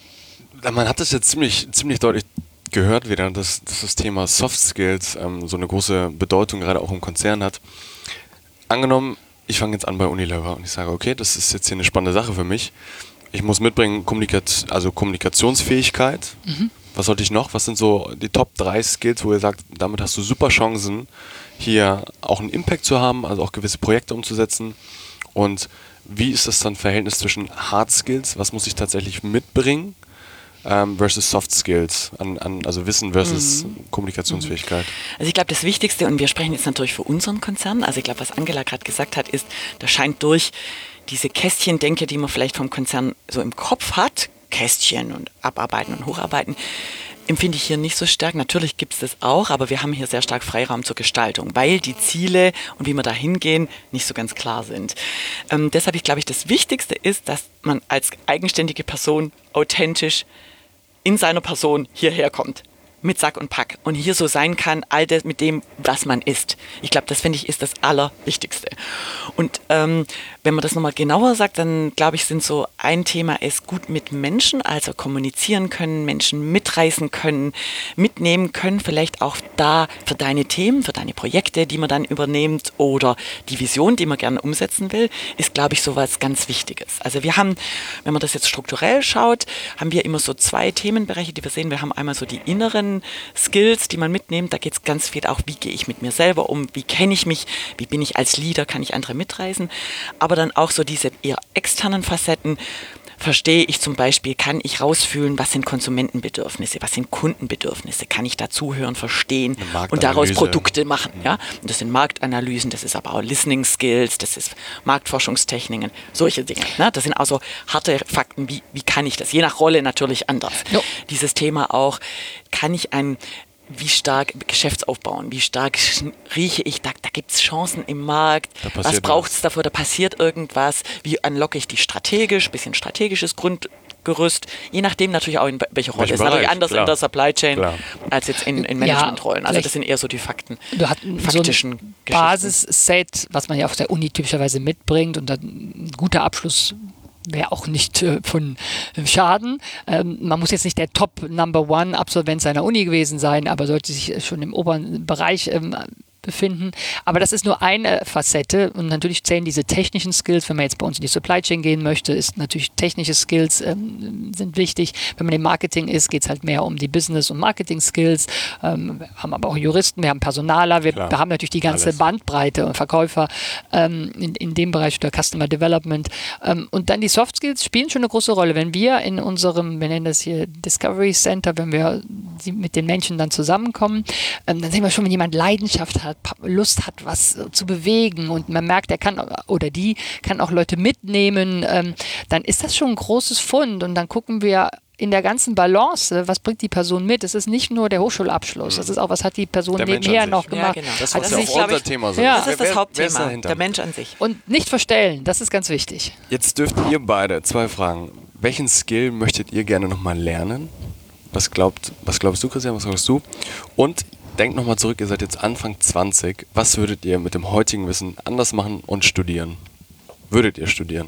man hat das jetzt ziemlich, ziemlich deutlich gehört wieder, dass, dass das Thema Soft Skills ähm, so eine große Bedeutung gerade auch im Konzern hat. Angenommen, ich fange jetzt an bei Unilever und ich sage, okay, das ist jetzt hier eine spannende Sache für mich. Ich muss mitbringen Kommunikat- also Kommunikationsfähigkeit. Mhm. Was sollte ich noch? Was sind so die Top drei Skills, wo ihr sagt, damit hast du super Chancen, hier auch einen Impact zu haben, also auch gewisse Projekte umzusetzen? Und wie ist das dann Verhältnis zwischen Hard Skills, was muss ich tatsächlich mitbringen, ähm, versus Soft Skills, an, an, also Wissen versus mhm. Kommunikationsfähigkeit? Also ich glaube, das Wichtigste, und wir sprechen jetzt natürlich für unseren Konzern, also ich glaube, was Angela gerade gesagt hat, ist, da scheint durch diese Kästchendenke, die man vielleicht vom Konzern so im Kopf hat, Kästchen und Abarbeiten und Hocharbeiten, empfinde ich hier nicht so stark. Natürlich gibt es das auch, aber wir haben hier sehr stark Freiraum zur Gestaltung, weil die Ziele und wie wir da hingehen nicht so ganz klar sind. Ähm, deshalb, ich glaube ich, das Wichtigste ist, dass man als eigenständige Person authentisch in seiner Person hierher kommt. Mit Sack und Pack und hier so sein kann, all das mit dem, was man ist. Ich glaube, das finde ich ist das Allerwichtigste. Und ähm, wenn man das nochmal genauer sagt, dann glaube ich, sind so ein Thema ist gut mit Menschen, also kommunizieren können, Menschen mitreißen können, mitnehmen können, vielleicht auch da für deine Themen, für deine Projekte, die man dann übernimmt oder die Vision, die man gerne umsetzen will, ist, glaube ich, sowas ganz Wichtiges. Also wir haben, wenn man das jetzt strukturell schaut, haben wir immer so zwei Themenbereiche, die wir sehen. Wir haben einmal so die inneren Skills, die man mitnimmt, da geht es ganz viel auch, wie gehe ich mit mir selber um, wie kenne ich mich, wie bin ich als Leader, kann ich andere mitreißen, aber dann auch so diese eher externen Facetten, verstehe ich zum Beispiel, kann ich rausfühlen, was sind Konsumentenbedürfnisse, was sind Kundenbedürfnisse, kann ich da zuhören, verstehen und daraus Produkte machen. Ja? Und das sind Marktanalysen, das ist aber auch Listening Skills, das ist Marktforschungstechniken, solche Dinge. Ne? Das sind also harte Fakten, wie, wie kann ich das, je nach Rolle natürlich anders. Jo. Dieses Thema auch, kann ich ein wie stark Geschäftsaufbauen, wie stark rieche ich, da, da gibt es Chancen im Markt, was braucht es dafür, da passiert irgendwas, wie unlocke ich die strategisch, bisschen strategisches Grundgerüst, je nachdem natürlich auch in welcher Rolle. Das ist natürlich anders klar. in der Supply Chain Klar. als jetzt in, in Managementrollen. Also das sind eher so die Fakten, du hast faktischen so ein Basisset, was man ja auf der Uni typischerweise mitbringt und dann ein guter Abschluss wäre auch nicht äh, von Schaden. Ähm, man muss jetzt nicht der Top-Number-One-Absolvent seiner Uni gewesen sein, aber sollte sich schon im oberen Bereich ähm, befinden. Aber das ist nur eine Facette und natürlich zählen diese technischen Skills, wenn man jetzt bei uns in die Supply Chain gehen möchte, ist natürlich technische Skills ähm, sind wichtig. Wenn man im Marketing ist, geht es halt mehr um die Business- und Marketing-Skills. Ähm, wir haben aber auch Juristen, wir haben Personaler, wir, wir haben natürlich die ganze Alles. Bandbreite und Verkäufer ähm, in, in dem Bereich oder Customer Development. Ähm, und dann die Soft Skills spielen schon eine große Rolle. Wenn wir in unserem, wir nennen das hier Discovery Center, wenn wir mit den Menschen dann zusammenkommen, ähm, dann sehen wir schon, wenn jemand Leidenschaft hat, Lust hat, was zu bewegen und man merkt, er kann oder die kann auch Leute mitnehmen, ähm, dann ist das schon ein großes Fund und dann gucken wir in der ganzen Balance, was bringt die Person mit? Es ist nicht nur der Hochschulabschluss, das ist auch, was hat die Person der nebenher noch gemacht. Ja, genau. Das, was ja auch unser Thema so ja. ist. Das ist das wer, Hauptthema, wer der Mensch an sich. Und nicht verstellen, das ist ganz wichtig. Jetzt dürft ihr beide, zwei Fragen, welchen Skill möchtet ihr gerne nochmal lernen? Was, glaubt, was glaubst du, Christian, was glaubst du? Und denkt nochmal zurück, ihr seid jetzt Anfang zwanzig. Was würdet ihr mit dem heutigen Wissen anders machen und studieren? Würdet ihr studieren?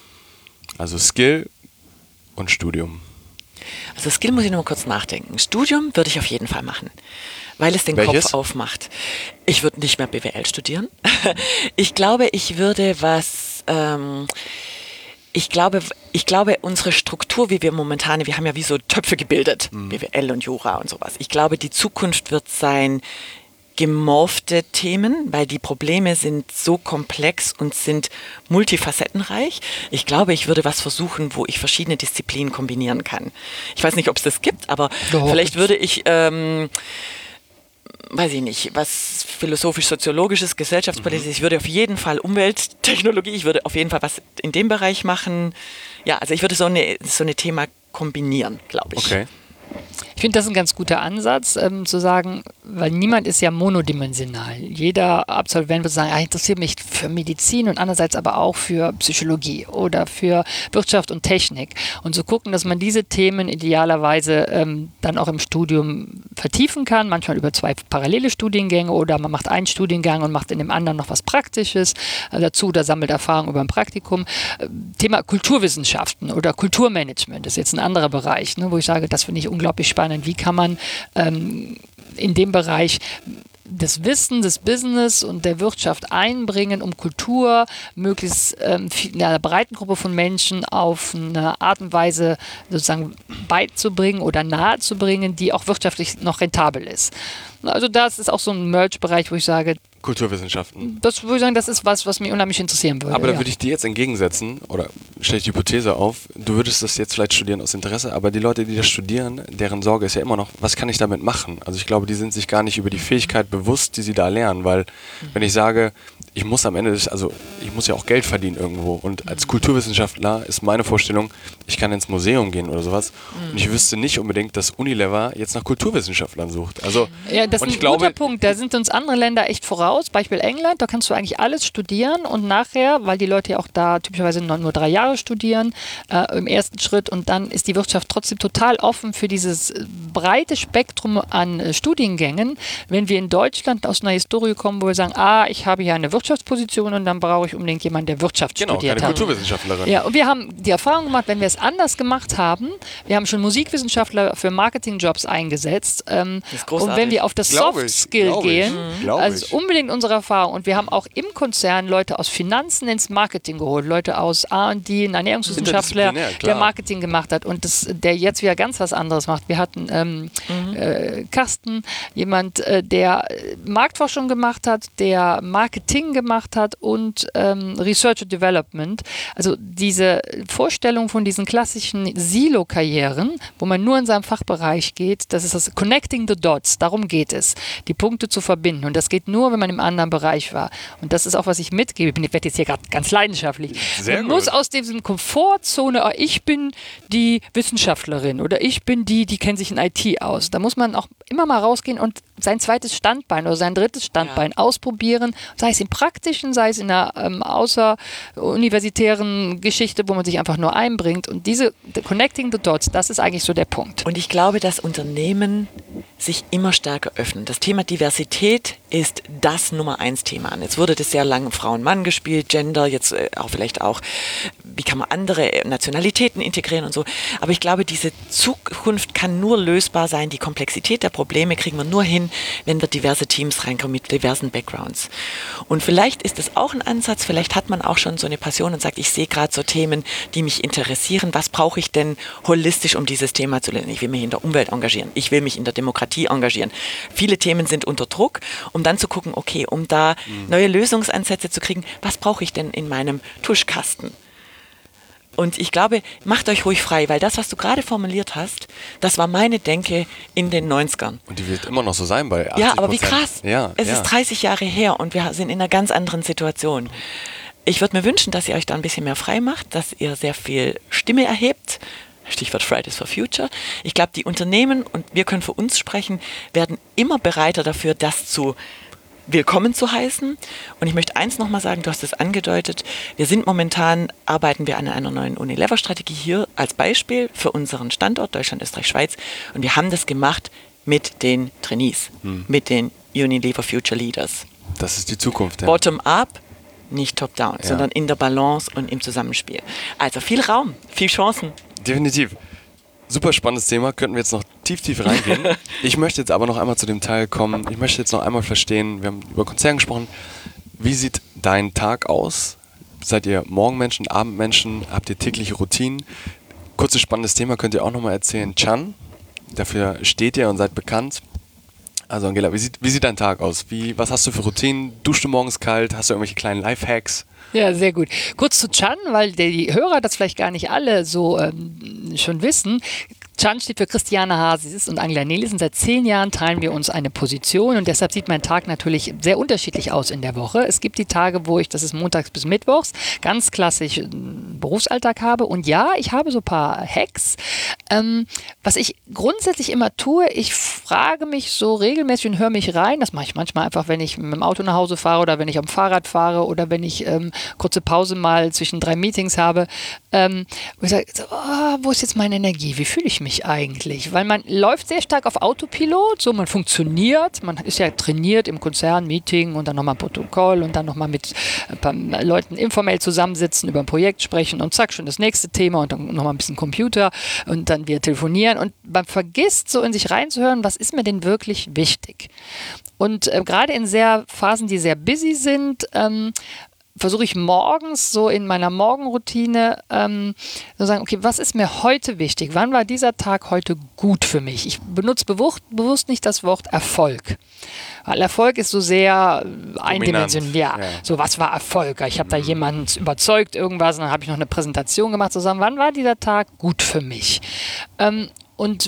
Also Skill und Studium. Also Skill muss ich noch mal kurz nachdenken. Studium würde ich auf jeden Fall machen, weil es den Welches? Kopf aufmacht. Ich würde nicht mehr B W L studieren. Ich glaube, ich würde was... Ähm, Ich glaube, ich glaube, unsere Struktur, wie wir momentan, wir haben ja wie so Töpfe gebildet, mhm. B W L und Jura und sowas. Ich glaube, die Zukunft wird sein gemorphte Themen, weil die Probleme sind so komplex und sind multifacettenreich. Ich glaube, ich würde was versuchen, wo ich verschiedene Disziplinen kombinieren kann. Ich weiß nicht, ob es das gibt, aber oh, vielleicht würde ich... Ähm, weiß ich nicht, was philosophisch-soziologisches, gesellschaftspolitisches, mhm. ich würde auf jeden Fall Umwelttechnologie, ich würde auf jeden Fall was in dem Bereich machen. Ja, also ich würde so eine, so eine Thema kombinieren, glaube ich. Okay. Ich finde das ein ganz guter Ansatz, ähm, zu sagen, weil niemand ist ja monodimensional. Jeder Absolvent wird sagen, ah, interessiert mich für Medizin und andererseits aber auch für Psychologie oder für Wirtschaft und Technik. Und so gucken, dass man diese Themen idealerweise ähm, dann auch im Studium vertiefen kann, manchmal über zwei parallele Studiengänge oder man macht einen Studiengang und macht in dem anderen noch was Praktisches äh, dazu oder sammelt Erfahrung über ein Praktikum. Äh, Thema Kulturwissenschaften oder Kulturmanagement ist jetzt ein anderer Bereich, ne, wo ich sage, das finde ich unglaublich spannend. Wie kann man ähm, in dem Bereich das Wissen des Business und der Wirtschaft einbringen, um Kultur möglichst ähm, einer breiten Gruppe von Menschen auf eine Art und Weise sozusagen beizubringen oder nahezubringen, die auch wirtschaftlich noch rentabel ist. Also das ist auch so ein Merge-Bereich, wo ich sage, Kulturwissenschaften. Das würde ich sagen, das ist was, was mich unheimlich interessieren würde. Aber da ja. würde ich dir jetzt entgegensetzen, oder stelle ich die Hypothese auf, du würdest das jetzt vielleicht studieren aus Interesse, aber die Leute, die das studieren, deren Sorge ist ja immer noch, was kann ich damit machen? Also ich glaube, die sind sich gar nicht über die Fähigkeit bewusst, die sie da lernen, weil mhm. wenn ich sage, ich muss am Ende, des, also ich muss ja auch Geld verdienen irgendwo und als Kulturwissenschaftler ist meine Vorstellung, ich kann ins Museum gehen oder sowas mhm. und ich wüsste nicht unbedingt, dass Unilever jetzt nach Kulturwissenschaftlern sucht. Also, ja, das und ist ich ein glaube, guter Punkt, da sind uns andere Länder echt voraus. Beispiel England, da kannst du eigentlich alles studieren und nachher, weil die Leute ja auch da typischerweise nur, nur drei Jahre studieren, äh, im ersten Schritt und dann ist die Wirtschaft trotzdem total offen für dieses breite Spektrum an äh, Studiengängen. Wenn wir in Deutschland aus einer Historie kommen, wo wir sagen, ah, ich habe hier eine Wirtschaftsposition und dann brauche ich unbedingt jemanden, der Wirtschaft genau, studiert keine hat. Kulturwissenschaftlerin. Ja, und wir haben die Erfahrung gemacht, wenn wir es anders gemacht haben, wir haben schon Musikwissenschaftler für Marketingjobs eingesetzt ähm, und wenn wir auf das Glaube Soft Skill ich, gehen, ich, also ich. unbedingt unsere Erfahrung. Und wir haben auch im Konzern Leute aus Finanzen ins Marketing geholt, Leute aus A und D, ein Ernährungswissenschaftler, der Marketing gemacht hat und das, der jetzt wieder ganz was anderes macht. Wir hatten ähm, mhm. äh, Carsten, jemand, äh, der Marktforschung gemacht hat, der Marketing gemacht hat und ähm, Research and Development. Also diese Vorstellung von diesen klassischen Silo-Karrieren, wo man nur in seinem Fachbereich geht, das ist das Connecting the Dots, darum geht es, die Punkte zu verbinden und das geht nur, wenn man im anderen Bereich war. Und das ist auch, was ich mitgebe. Ich werde jetzt hier gerade ganz leidenschaftlich. Sehr man gut. muss aus diesem Komfortzone, ah, ich bin die Wissenschaftlerin oder ich bin die, die kennt sich in I T aus. Da muss man auch immer mal rausgehen und sein zweites Standbein oder sein drittes Standbein ja. ausprobieren, sei es im Praktischen, sei es in einer ähm, außeruniversitären Geschichte, wo man sich einfach nur einbringt. Und diese the Connecting the Dots, das ist eigentlich so der Punkt. Und ich glaube, dass Unternehmen sich immer stärker öffnen. Das Thema Diversität ist das Nummer eins Thema. Jetzt wurde das sehr lange Frauen-Mann gespielt, Gender, jetzt äh, auch vielleicht auch, wie kann man andere Nationalitäten integrieren und so. Aber ich glaube, diese Zukunft kann nur lösbar sein. Die Komplexität der Probleme kriegen wir nur hin, wenn wir diverse Teams reinkommen mit diversen Backgrounds. Und vielleicht ist das auch ein Ansatz, vielleicht hat man auch schon so eine Passion und sagt, ich sehe gerade so Themen, die mich interessieren. Was brauche ich denn holistisch, um dieses Thema zu lernen? Ich will mich in der Umwelt engagieren. Ich will mich in der Demokratie engagieren. Viele Themen sind unter Druck, um dann zu gucken, okay, um da mhm. neue Lösungsansätze zu kriegen, was brauche ich denn in meinem Tuschkasten? Und ich glaube, macht euch ruhig frei, weil das, was du gerade formuliert hast, das war meine Denke in den neunzigern. Und die wird immer noch so sein bei achtzig Prozent. Ja, aber wie krass. Ja, es ja. ist dreißig Jahre her und wir sind in einer ganz anderen Situation. Ich würde mir wünschen, dass ihr euch da ein bisschen mehr frei macht, dass ihr sehr viel Stimme erhebt. Stichwort Fridays for Future. Ich glaube, die Unternehmen, und wir können für uns sprechen, werden immer bereiter dafür, das zu willkommen zu heißen. Und ich möchte eins nochmal sagen, du hast es angedeutet, wir sind momentan, arbeiten wir an einer neuen Unilever-Strategie hier als Beispiel für unseren Standort Deutschland, Österreich, Schweiz. Und wir haben das gemacht mit den Trainees, hm. mit den Unilever Future Leaders. Das ist die Zukunft. Ja. Bottom up, nicht top down, ja. sondern in der Balance und im Zusammenspiel. Also viel Raum, viel Chancen. Definitiv. Super spannendes Thema, könnten wir jetzt noch tief, tief reingehen. Ich möchte jetzt aber noch einmal zu dem Teil kommen. Ich möchte jetzt noch einmal verstehen, wir haben über Konzern gesprochen. Wie sieht dein Tag aus? Seid ihr Morgenmenschen, Abendmenschen? Habt ihr tägliche Routinen? Kurzes spannendes Thema könnt ihr auch nochmal erzählen. Chan, dafür steht ihr und seid bekannt. Also Angela, wie sieht, wie sieht dein Tag aus? Wie, was hast du für Routinen? Duschst du morgens kalt? Hast du irgendwelche kleinen Lifehacks? Ja, sehr gut. Kurz zu Chan, weil die Hörer das vielleicht gar nicht alle so ähm, schon wissen. Chan steht für Christiane Hasis und Angela Nelissen. Seit zehn Jahren teilen wir uns eine Position und deshalb sieht mein Tag natürlich sehr unterschiedlich aus in der Woche. Es gibt die Tage, wo ich, das ist montags bis mittwochs, ganz klassisch einen Berufsalltag habe. Und ja, ich habe so ein paar Hacks. Ähm, was ich grundsätzlich immer tue, ich frage mich so regelmäßig und höre mich rein. Das mache ich manchmal einfach, wenn ich mit dem Auto nach Hause fahre oder wenn ich am Fahrrad fahre oder wenn ich ähm, kurze Pause mal zwischen drei Meetings habe, ähm, wo ich sage, so, oh, wo ist jetzt meine Energie? Wie fühle ich mich eigentlich? Weil man läuft sehr stark auf Autopilot, so man funktioniert, man ist ja trainiert im Konzern, Meeting und dann nochmal Protokoll und dann nochmal mit ein paar Leuten informell zusammensitzen, über ein Projekt sprechen und zack, schon das nächste Thema und dann nochmal ein bisschen Computer und dann wir telefonieren und man vergisst so in sich reinzuhören, was ist mir denn wirklich wichtig? Und äh, gerade in sehr Phasen, die sehr busy sind, ähm, versuche ich morgens so in meiner Morgenroutine ähm, zu sagen, okay, was ist mir heute wichtig? Wann war dieser Tag heute gut für mich? Ich benutze bewusst, bewusst nicht das Wort Erfolg. Weil Erfolg ist so sehr eindimensional. Ja, ja, so was war Erfolg? Ich habe da jemanden überzeugt, irgendwas, und dann habe ich noch eine Präsentation gemacht, zusammen. Wann war dieser Tag gut für mich? Ähm, und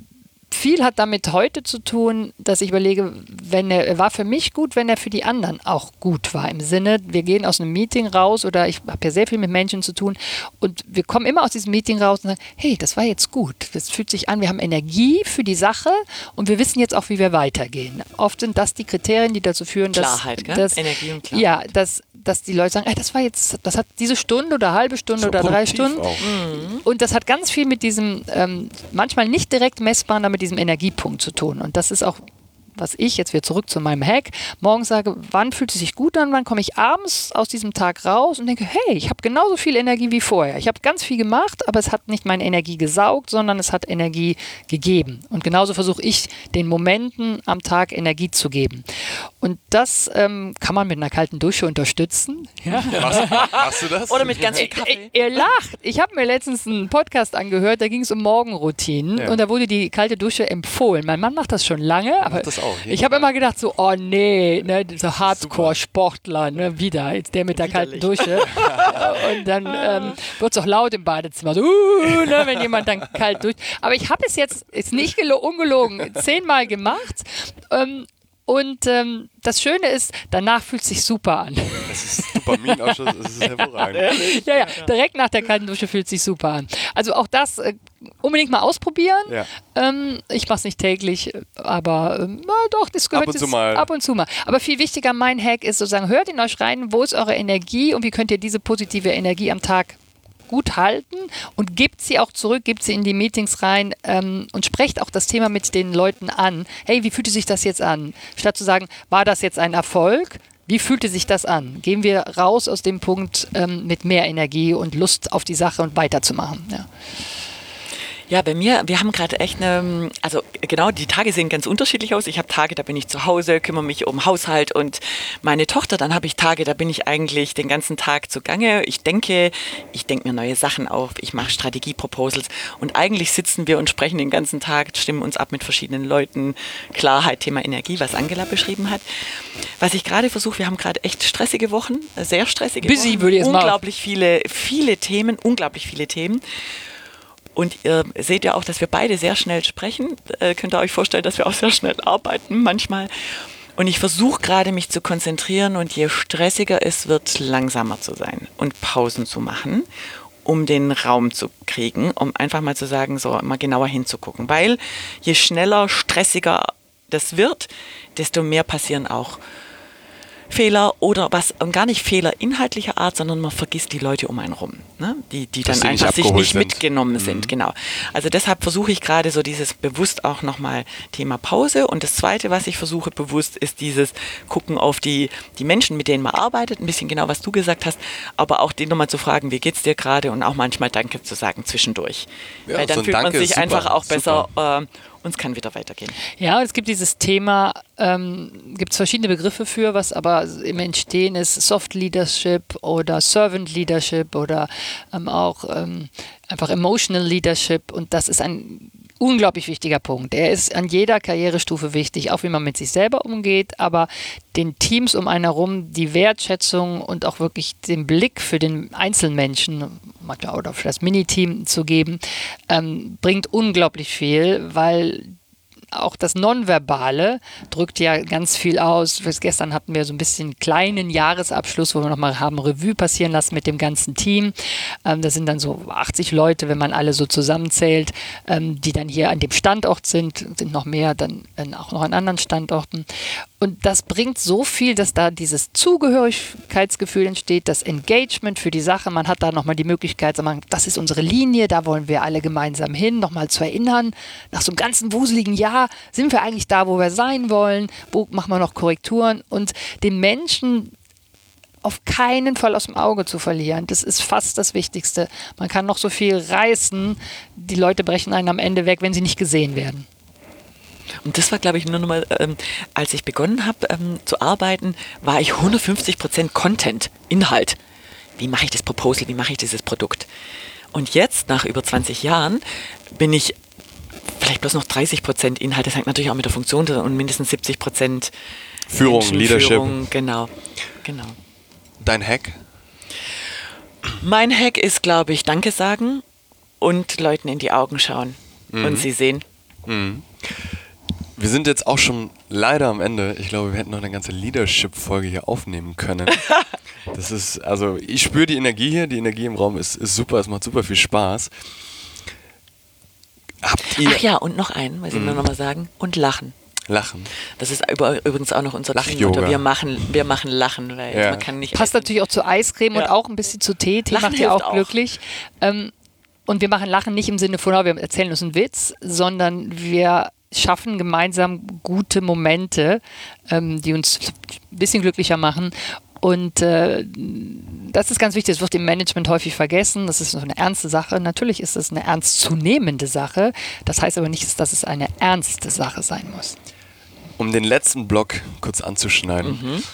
viel hat damit heute zu tun, dass ich überlege, wenn er, er war für mich gut, wenn er für die anderen auch gut war. Im Sinne, wir gehen aus einem Meeting raus oder ich habe ja sehr viel mit Menschen zu tun und wir kommen immer aus diesem Meeting raus und sagen, hey, das war jetzt gut. Das fühlt sich an, wir haben Energie für die Sache und wir wissen jetzt auch, wie wir weitergehen. Oft sind das die Kriterien, die dazu führen, dass... Klarheit, gell? dass Energie und Klarheit. Ja, dass, dass die Leute sagen, hey, das war jetzt, das hat diese Stunde oder halbe Stunde So oder drei Stunden. Mhm. Und das hat ganz viel mit diesem, ähm, manchmal nicht direkt messbaren, aber mit diesem Energiepunkt zu tun. Und das ist auch, was ich, jetzt wieder zurück zu meinem Hack, morgens sage, wann fühlt es sich gut an, wann komme ich abends aus diesem Tag raus und denke, hey, ich habe genauso viel Energie wie vorher. Ich habe ganz viel gemacht, aber es hat nicht meine Energie gesaugt, sondern es hat Energie gegeben. Und genauso versuche ich, den Momenten am Tag Energie zu geben. Und das ähm, kann man mit einer kalten Dusche unterstützen. Ja. Was, machst du das? Oder mit ganz viel Kaffee. Ihr lacht. Ich habe mir letztens einen Podcast angehört, da ging es um Morgenroutinen Ja. und da wurde die kalte Dusche empfohlen. Mein Mann macht das schon lange, aber das auch, jeden ich habe Fall. immer gedacht so, oh nee, ne, so Hardcore-Sportler, ne, wieder, jetzt der mit der kalten Dusche. Und dann ähm, wird es auch laut im Badezimmer, so, uh, ne, wenn jemand dann kalt durch. Aber ich habe es jetzt, ist nicht gelo- ungelogen, zehnmal gemacht. Ähm, Und ähm, das Schöne ist, danach fühlt es sich super an. Das ist Dopaminausschuss, das ist hervorragend. ja, ja, direkt nach der kalten Dusche fühlt es sich super an. Also auch das äh, unbedingt mal ausprobieren. Ja. Ähm, ich mache es nicht täglich, aber ähm, na doch, das gehört Ab und jetzt zu mal. ab und zu mal. Aber viel wichtiger, mein Hack ist sozusagen, hört in euch rein, wo ist eure Energie und wie könnt ihr diese positive Energie am Tag gut halten und gebt sie auch zurück, gebt sie in die Meetings rein ähm, und sprecht auch das Thema mit den Leuten an. Hey, wie fühlte sich das jetzt an? Statt zu sagen, war das jetzt ein Erfolg? Wie fühlte sich das an? Gehen wir raus aus dem Punkt ähm, mit mehr Energie und Lust auf die Sache und weiterzumachen. Ja. Ja, bei mir, wir haben gerade echt eine, also genau, die Tage sehen ganz unterschiedlich aus. Ich habe Tage, da bin ich zu Hause, kümmere mich um Haushalt und meine Tochter. Dann habe ich Tage, da bin ich eigentlich den ganzen Tag zugange. Ich denke, ich denke mir neue Sachen auf, ich mache Strategieproposals und eigentlich sitzen wir und sprechen den ganzen Tag, stimmen uns ab mit verschiedenen Leuten. Klarheit, Thema Energie, was Angela beschrieben hat. Was ich gerade versuche, wir haben gerade echt stressige Wochen, sehr stressige Busy, Wochen. würde ich jetzt mal- Unglaublich viele, viele Themen, unglaublich viele Themen. Und ihr seht ja auch, dass wir beide sehr schnell sprechen. Äh, könnt ihr euch vorstellen, dass wir auch sehr schnell arbeiten manchmal. Und ich versuche gerade, mich zu konzentrieren und je stressiger es wird, langsamer zu sein und Pausen zu machen, um den Raum zu kriegen, um einfach mal zu sagen, so mal genauer hinzugucken. Weil je schneller, stressiger das wird, desto mehr passieren auch Fehler oder was, und gar nicht Fehler inhaltlicher Art, sondern man vergisst die Leute um einen rum, ne? die, die Dass dann sie nicht einfach sich abgeholt nicht sind. mitgenommen sind. Genau. Also deshalb versuche ich gerade so dieses bewusst auch nochmal Thema Pause. Und das Zweite, was ich versuche bewusst, ist dieses Gucken auf die, die Menschen, mit denen man arbeitet, ein bisschen genau, was du gesagt hast, aber auch den nochmal zu fragen, wie geht's dir gerade und auch manchmal Danke zu sagen zwischendurch. Ja, Weil dann so ein fühlt man Danke sich ist super, einfach auch super. besser, äh, uns kann wieder weitergehen. Ja, und es gibt dieses Thema, ähm, gibt es verschiedene Begriffe für, was aber im Entstehen ist, Soft Leadership oder Servant Leadership oder ähm, auch ähm, einfach Emotional Leadership und das ist ein unglaublich wichtiger Punkt. Er ist an jeder Karrierestufe wichtig, auch wie man mit sich selber umgeht, aber den Teams um einen herum die Wertschätzung und auch wirklich den Blick für den Einzelmenschen oder für das Miniteam zu geben, ähm, bringt unglaublich viel, weil auch das Nonverbale drückt ja ganz viel aus. Gestern hatten wir so ein bisschen einen kleinen Jahresabschluss, wo wir nochmal haben Revue passieren lassen mit dem ganzen Team. Ähm, das sind dann so achtzig Leute, wenn man alle so zusammenzählt, ähm, die dann hier an dem Standort sind. Sind noch mehr, dann äh, auch noch an anderen Standorten. Und das bringt so viel, dass da dieses Zugehörigkeitsgefühl entsteht, das Engagement für die Sache. Man hat da nochmal die Möglichkeit, sagen, das ist unsere Linie, da wollen wir alle gemeinsam hin, nochmal zu erinnern. Nach so einem ganzen wuseligen Jahr sind wir eigentlich da, wo wir sein wollen, wo machen wir noch Korrekturen und den Menschen auf keinen Fall aus dem Auge zu verlieren. Das ist fast das Wichtigste. Man kann noch so viel reißen, die Leute brechen einen am Ende weg, wenn sie nicht gesehen werden. Und das war, glaube ich, nur noch mal, ähm, als ich begonnen habe ähm, zu arbeiten, war ich hundertfünfzig Prozent Content, Inhalt. Wie mache ich das Proposal, wie mache ich dieses Produkt? Und jetzt, nach über zwanzig Jahren, bin ich vielleicht bloß noch dreißig Prozent Inhalt. Das hängt natürlich auch mit der Funktion und mindestens siebzig Prozent Führung, Menschen, Leadership. Führung, genau, genau. Dein Hack? Mein Hack ist, glaube ich, Danke sagen und Leuten in die Augen schauen Mhm. und sie sehen. Mhm. Wir sind jetzt auch schon leider am Ende. Ich glaube, wir hätten noch eine ganze Leadership-Folge hier aufnehmen können. Das ist, also ich spüre die Energie hier, die Energie im Raum ist, ist super, es macht super viel Spaß. Habt ihr Ach ja, und noch einen, muss ich nur noch mal sagen, und Lachen. Lachen? Das ist über, übrigens auch noch unser Lach-Yoga. Team. Wir machen, wir machen Lachen, weil Ja. man kann nicht Passt essen. natürlich auch zu Eiscreme Ja. und auch ein bisschen zu Tee. Tee Lachen macht ja hilft auch auch. glücklich. Ähm, und wir machen Lachen nicht im Sinne von, oh, wir erzählen uns einen Witz, sondern wir schaffen gemeinsam gute Momente, ähm, die uns ein bisschen glücklicher machen. Und äh, das ist ganz wichtig, das wird im Management häufig vergessen. Das ist so eine ernste Sache. Natürlich ist es eine ernstzunehmende Sache. Das heißt aber nicht, dass es eine ernste Sache sein muss. Um den letzten Block kurz anzuschneiden, Mhm.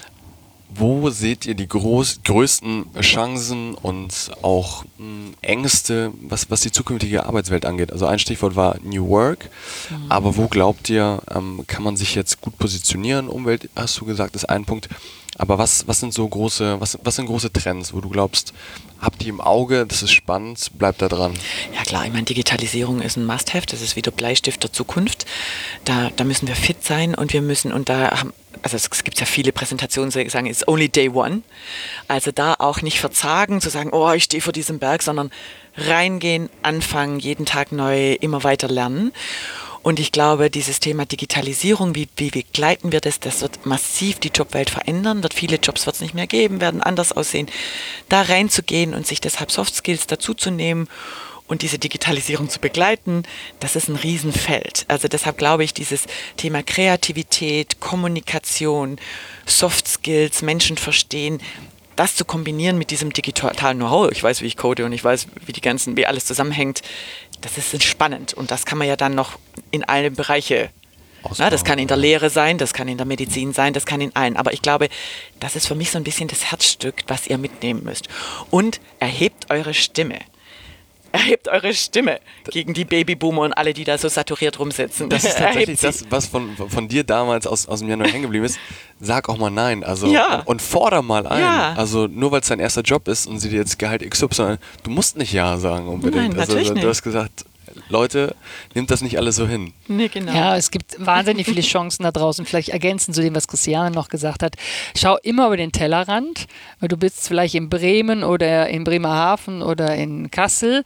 wo seht ihr die groß, größten Chancen und auch mh, Ängste, was, was die zukünftige Arbeitswelt angeht? Also ein Stichwort war New Work, Mhm. aber wo glaubt ihr, ähm, kann man sich jetzt gut positionieren? Umwelt, hast du gesagt, ist ein Punkt. Aber was, was sind so große, was, was sind große Trends, wo du glaubst, habt die im Auge, das ist spannend, bleibt da dran? Ja klar, ich meine, Digitalisierung ist ein Must-Have, das ist wieder Bleistift der Zukunft. Da, da müssen wir fit sein und wir müssen, und da haben, also es, es gibt ja viele Präsentationen, die sagen, it's only day one. Also da auch nicht verzagen, zu sagen, oh, ich stehe vor diesem Berg, sondern reingehen, anfangen, jeden Tag neu, immer weiter lernen. Und ich glaube, dieses Thema Digitalisierung, wie, wie begleiten wir das, das wird massiv die Jobwelt verändern, wird viele Jobs wird es nicht mehr geben, werden anders aussehen. Da reinzugehen und sich deshalb Soft Skills dazuzunehmen und diese Digitalisierung zu begleiten, das ist ein Riesenfeld. Also deshalb glaube ich, dieses Thema Kreativität, Kommunikation, Soft Skills, Menschen verstehen, das zu kombinieren mit diesem digitalen Know-how, ich weiß, wie ich code und ich weiß, wie die ganzen, wie alles zusammenhängt, das ist spannend und das kann man ja dann noch in alle Bereiche, na, das kann in der Lehre sein, das kann in der Medizin sein, das kann in allen, aber ich glaube, das ist für mich so ein bisschen das Herzstück, was ihr mitnehmen müsst. Und erhebt eure Stimme. Erhebt eure Stimme gegen die Babyboomer und alle, die da so saturiert rumsitzen. Das ist tatsächlich Erhebt sie. das, was von, von dir damals aus, aus dem Januar hängen geblieben ist. Sag auch mal nein. Also, Ja. und, und forder mal ein. Ja. Also nur weil es dein erster Job ist und sie dir jetzt Gehalt X Y, du musst nicht Ja sagen unbedingt. Nein, also, natürlich du nicht. hast gesagt, Leute, nehmt das nicht alles so hin. Nee, genau. Ja, es gibt wahnsinnig viele Chancen da draußen. Vielleicht ergänzend zu dem, was Christiane noch gesagt hat. Schau immer über den Tellerrand. Du bist vielleicht in Bremen oder in Bremerhaven oder in Kassel.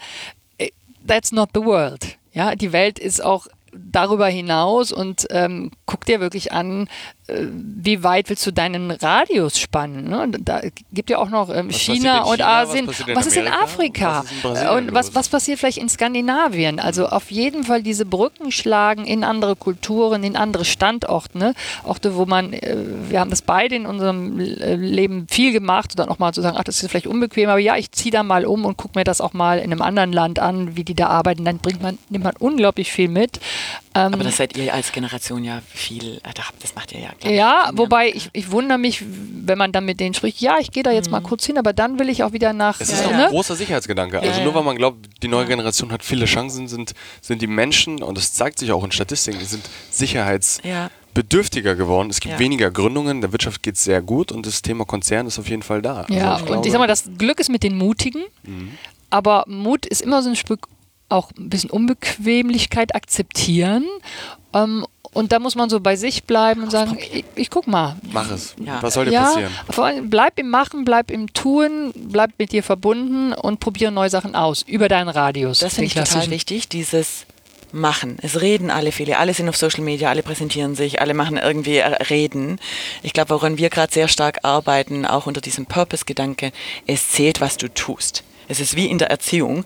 That's not the world. Ja, die Welt ist auch darüber hinaus und ähm, guck dir wirklich an, äh, wie weit willst du deinen Radius spannen. Ne? Und da gibt ja auch noch ähm, Was China passiert in und China? Asien. Was passiert in Was ist in Amerika? Afrika? Was ist in Brasilien Äh, und was, los? was passiert vielleicht in Skandinavien? Also auf jeden Fall diese Brücken schlagen in andere Kulturen, in andere Standorte. Ne? Auch da, wo man, äh, wir haben das beide in unserem äh, Leben viel gemacht und dann auch mal zu sagen, ach, das ist vielleicht unbequem, aber ja, ich ziehe da mal um und gucke mir das auch mal in einem anderen Land an, wie die da arbeiten. Dann bringt man, nimmt man unglaublich viel mit. Ähm, Aber das seid ihr als Generation ja viel, das macht ihr ja. glaub ich, ja, viel mehr. wobei ich, ich wundere mich, wenn man dann mit denen spricht, ja, ich gehe da jetzt mal kurz hin, aber dann will ich auch wieder nach. Es ist Ja, auch ja. ein Ne? großer Sicherheitsgedanke. Also Ja, nur ja. weil man glaubt, die neue Generation hat viele Chancen, sind, sind die Menschen, und das zeigt sich auch in Statistiken, die sind sicherheitsbedürftiger geworden. Es gibt Ja. weniger Gründungen, der Wirtschaft geht es sehr gut und das Thema Konzern ist auf jeden Fall da. Ja, Also ich und glaube- ich sag mal, das Glück ist mit den Mutigen, aber Mut ist immer so ein Stück auch ein bisschen Unbequemlichkeit akzeptieren. Ähm, und da muss man so bei sich bleiben und sagen, ich, ich guck mal. Mach es. Ja. Was soll dir Ja, passieren? vor allem bleib im Machen, bleib im Tun, bleib mit dir verbunden und probiere neue Sachen aus über deinen Radius. Das finde den ich total klassischen. wichtig, dieses machen. Es reden alle viele, alle sind auf Social Media, alle präsentieren sich, alle machen irgendwie Reden. Ich glaube, woran wir gerade sehr stark arbeiten, auch unter diesem Purpose-Gedanke, es zählt, was du tust. Es ist wie in der Erziehung.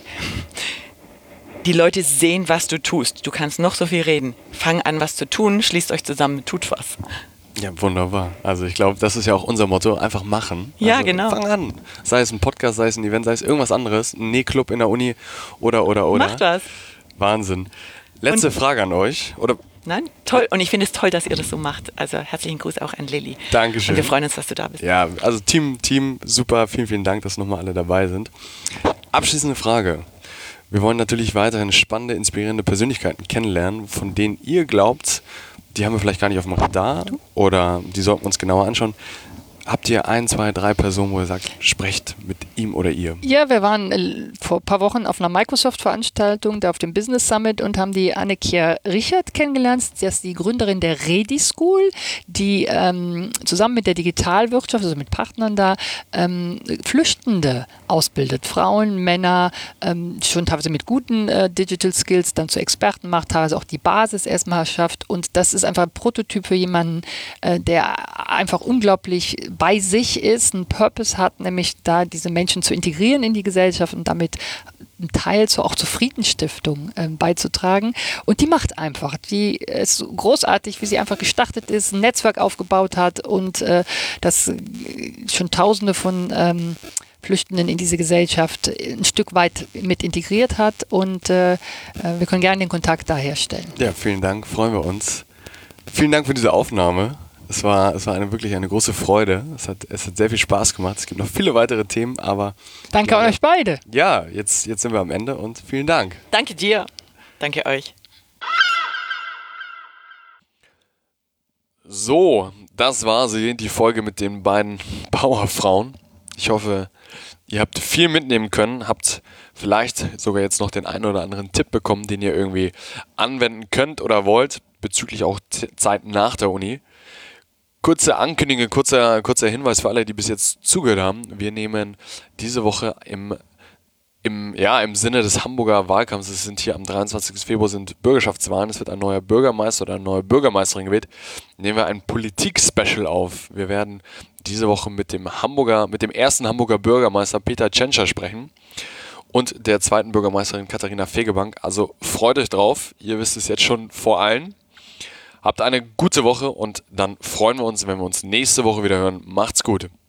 Die Leute sehen, was du tust. Du kannst noch so viel reden. Fang an, was zu tun, schließt euch zusammen, tut was. Ja, wunderbar. Also ich glaube, das ist ja auch unser Motto, einfach machen. Ja, also genau. Fang an. Sei es ein Podcast, sei es ein Event, sei es irgendwas anderes, ein Nähclub in der Uni oder, oder, oder. Macht was. Wahnsinn. Letzte Und- Frage an euch. Oder Nein? Toll. Und ich finde es toll, dass ihr das so macht. Also herzlichen Gruß auch an Lilly. Dankeschön. Und wir freuen uns, dass du da bist. Ja, also Team, Team, super. Vielen, vielen Dank, dass nochmal alle dabei sind. Abschließende Frage. Wir wollen natürlich weiterhin spannende, inspirierende Persönlichkeiten kennenlernen, von denen ihr glaubt, die haben wir vielleicht gar nicht auf dem Radar oder die sollten wir uns genauer anschauen. Habt ihr ein, zwei, drei Personen, wo ihr sagt, sprecht mit ihm oder ihr? Ja, wir waren äh, vor ein paar Wochen auf einer Microsoft-Veranstaltung, da auf dem Business Summit und haben die Anne-Kia Richard kennengelernt. Das ist die Gründerin der Ready School, die ähm, zusammen mit der Digitalwirtschaft, also mit Partnern da, ähm, Flüchtende ausbildet. Frauen, Männer, ähm, schon teilweise mit guten äh, Digital Skills dann zu Experten macht, teilweise auch die Basis erstmal schafft. Und das ist einfach ein Prototyp für jemanden, äh, der einfach unglaublich bei sich ist, einen Purpose hat, nämlich da diese Menschen zu integrieren in die Gesellschaft und damit einen Teil zur, auch zur Friedensstiftung äh, beizutragen. Und die macht einfach. Die ist großartig, wie sie einfach gestartet ist, ein Netzwerk aufgebaut hat und äh, das äh, schon Tausende von ähm, Flüchtenden in diese Gesellschaft ein Stück weit mit integriert hat. Und äh, wir können gerne den Kontakt da herstellen. Ja, vielen Dank, freuen wir uns. Vielen Dank für diese Aufnahme. Es war, es war eine, wirklich eine große Freude. Es hat, es hat sehr viel Spaß gemacht. Es gibt noch viele weitere Themen, aber Danke an euch beide. ja, jetzt, jetzt sind wir am Ende und vielen Dank. Danke dir. Danke euch. So, das war sie, die Folge mit den beiden Powerfrauen. Ich hoffe, ihr habt viel mitnehmen können, habt vielleicht sogar jetzt noch den einen oder anderen Tipp bekommen, den ihr irgendwie anwenden könnt oder wollt, bezüglich auch Zeit nach der Uni. Kurze Ankündigung, kurzer, kurzer Hinweis für alle, die bis jetzt zugehört haben. Wir nehmen diese Woche im, im, ja, im Sinne des Hamburger Wahlkampfs, es sind hier am dreiundzwanzigsten Februar sind Bürgerschaftswahlen, es wird ein neuer Bürgermeister oder eine neue Bürgermeisterin gewählt, nehmen wir ein Politik-Special auf. Wir werden diese Woche mit dem Hamburger, mit dem ersten Hamburger Bürgermeister Peter Tschentscher sprechen und der zweiten Bürgermeisterin Katharina Fegebank. Also freut euch drauf, ihr wisst es jetzt schon vor allen. Habt eine gute Woche und dann freuen wir uns, wenn wir uns nächste Woche wieder hören. Macht's gut.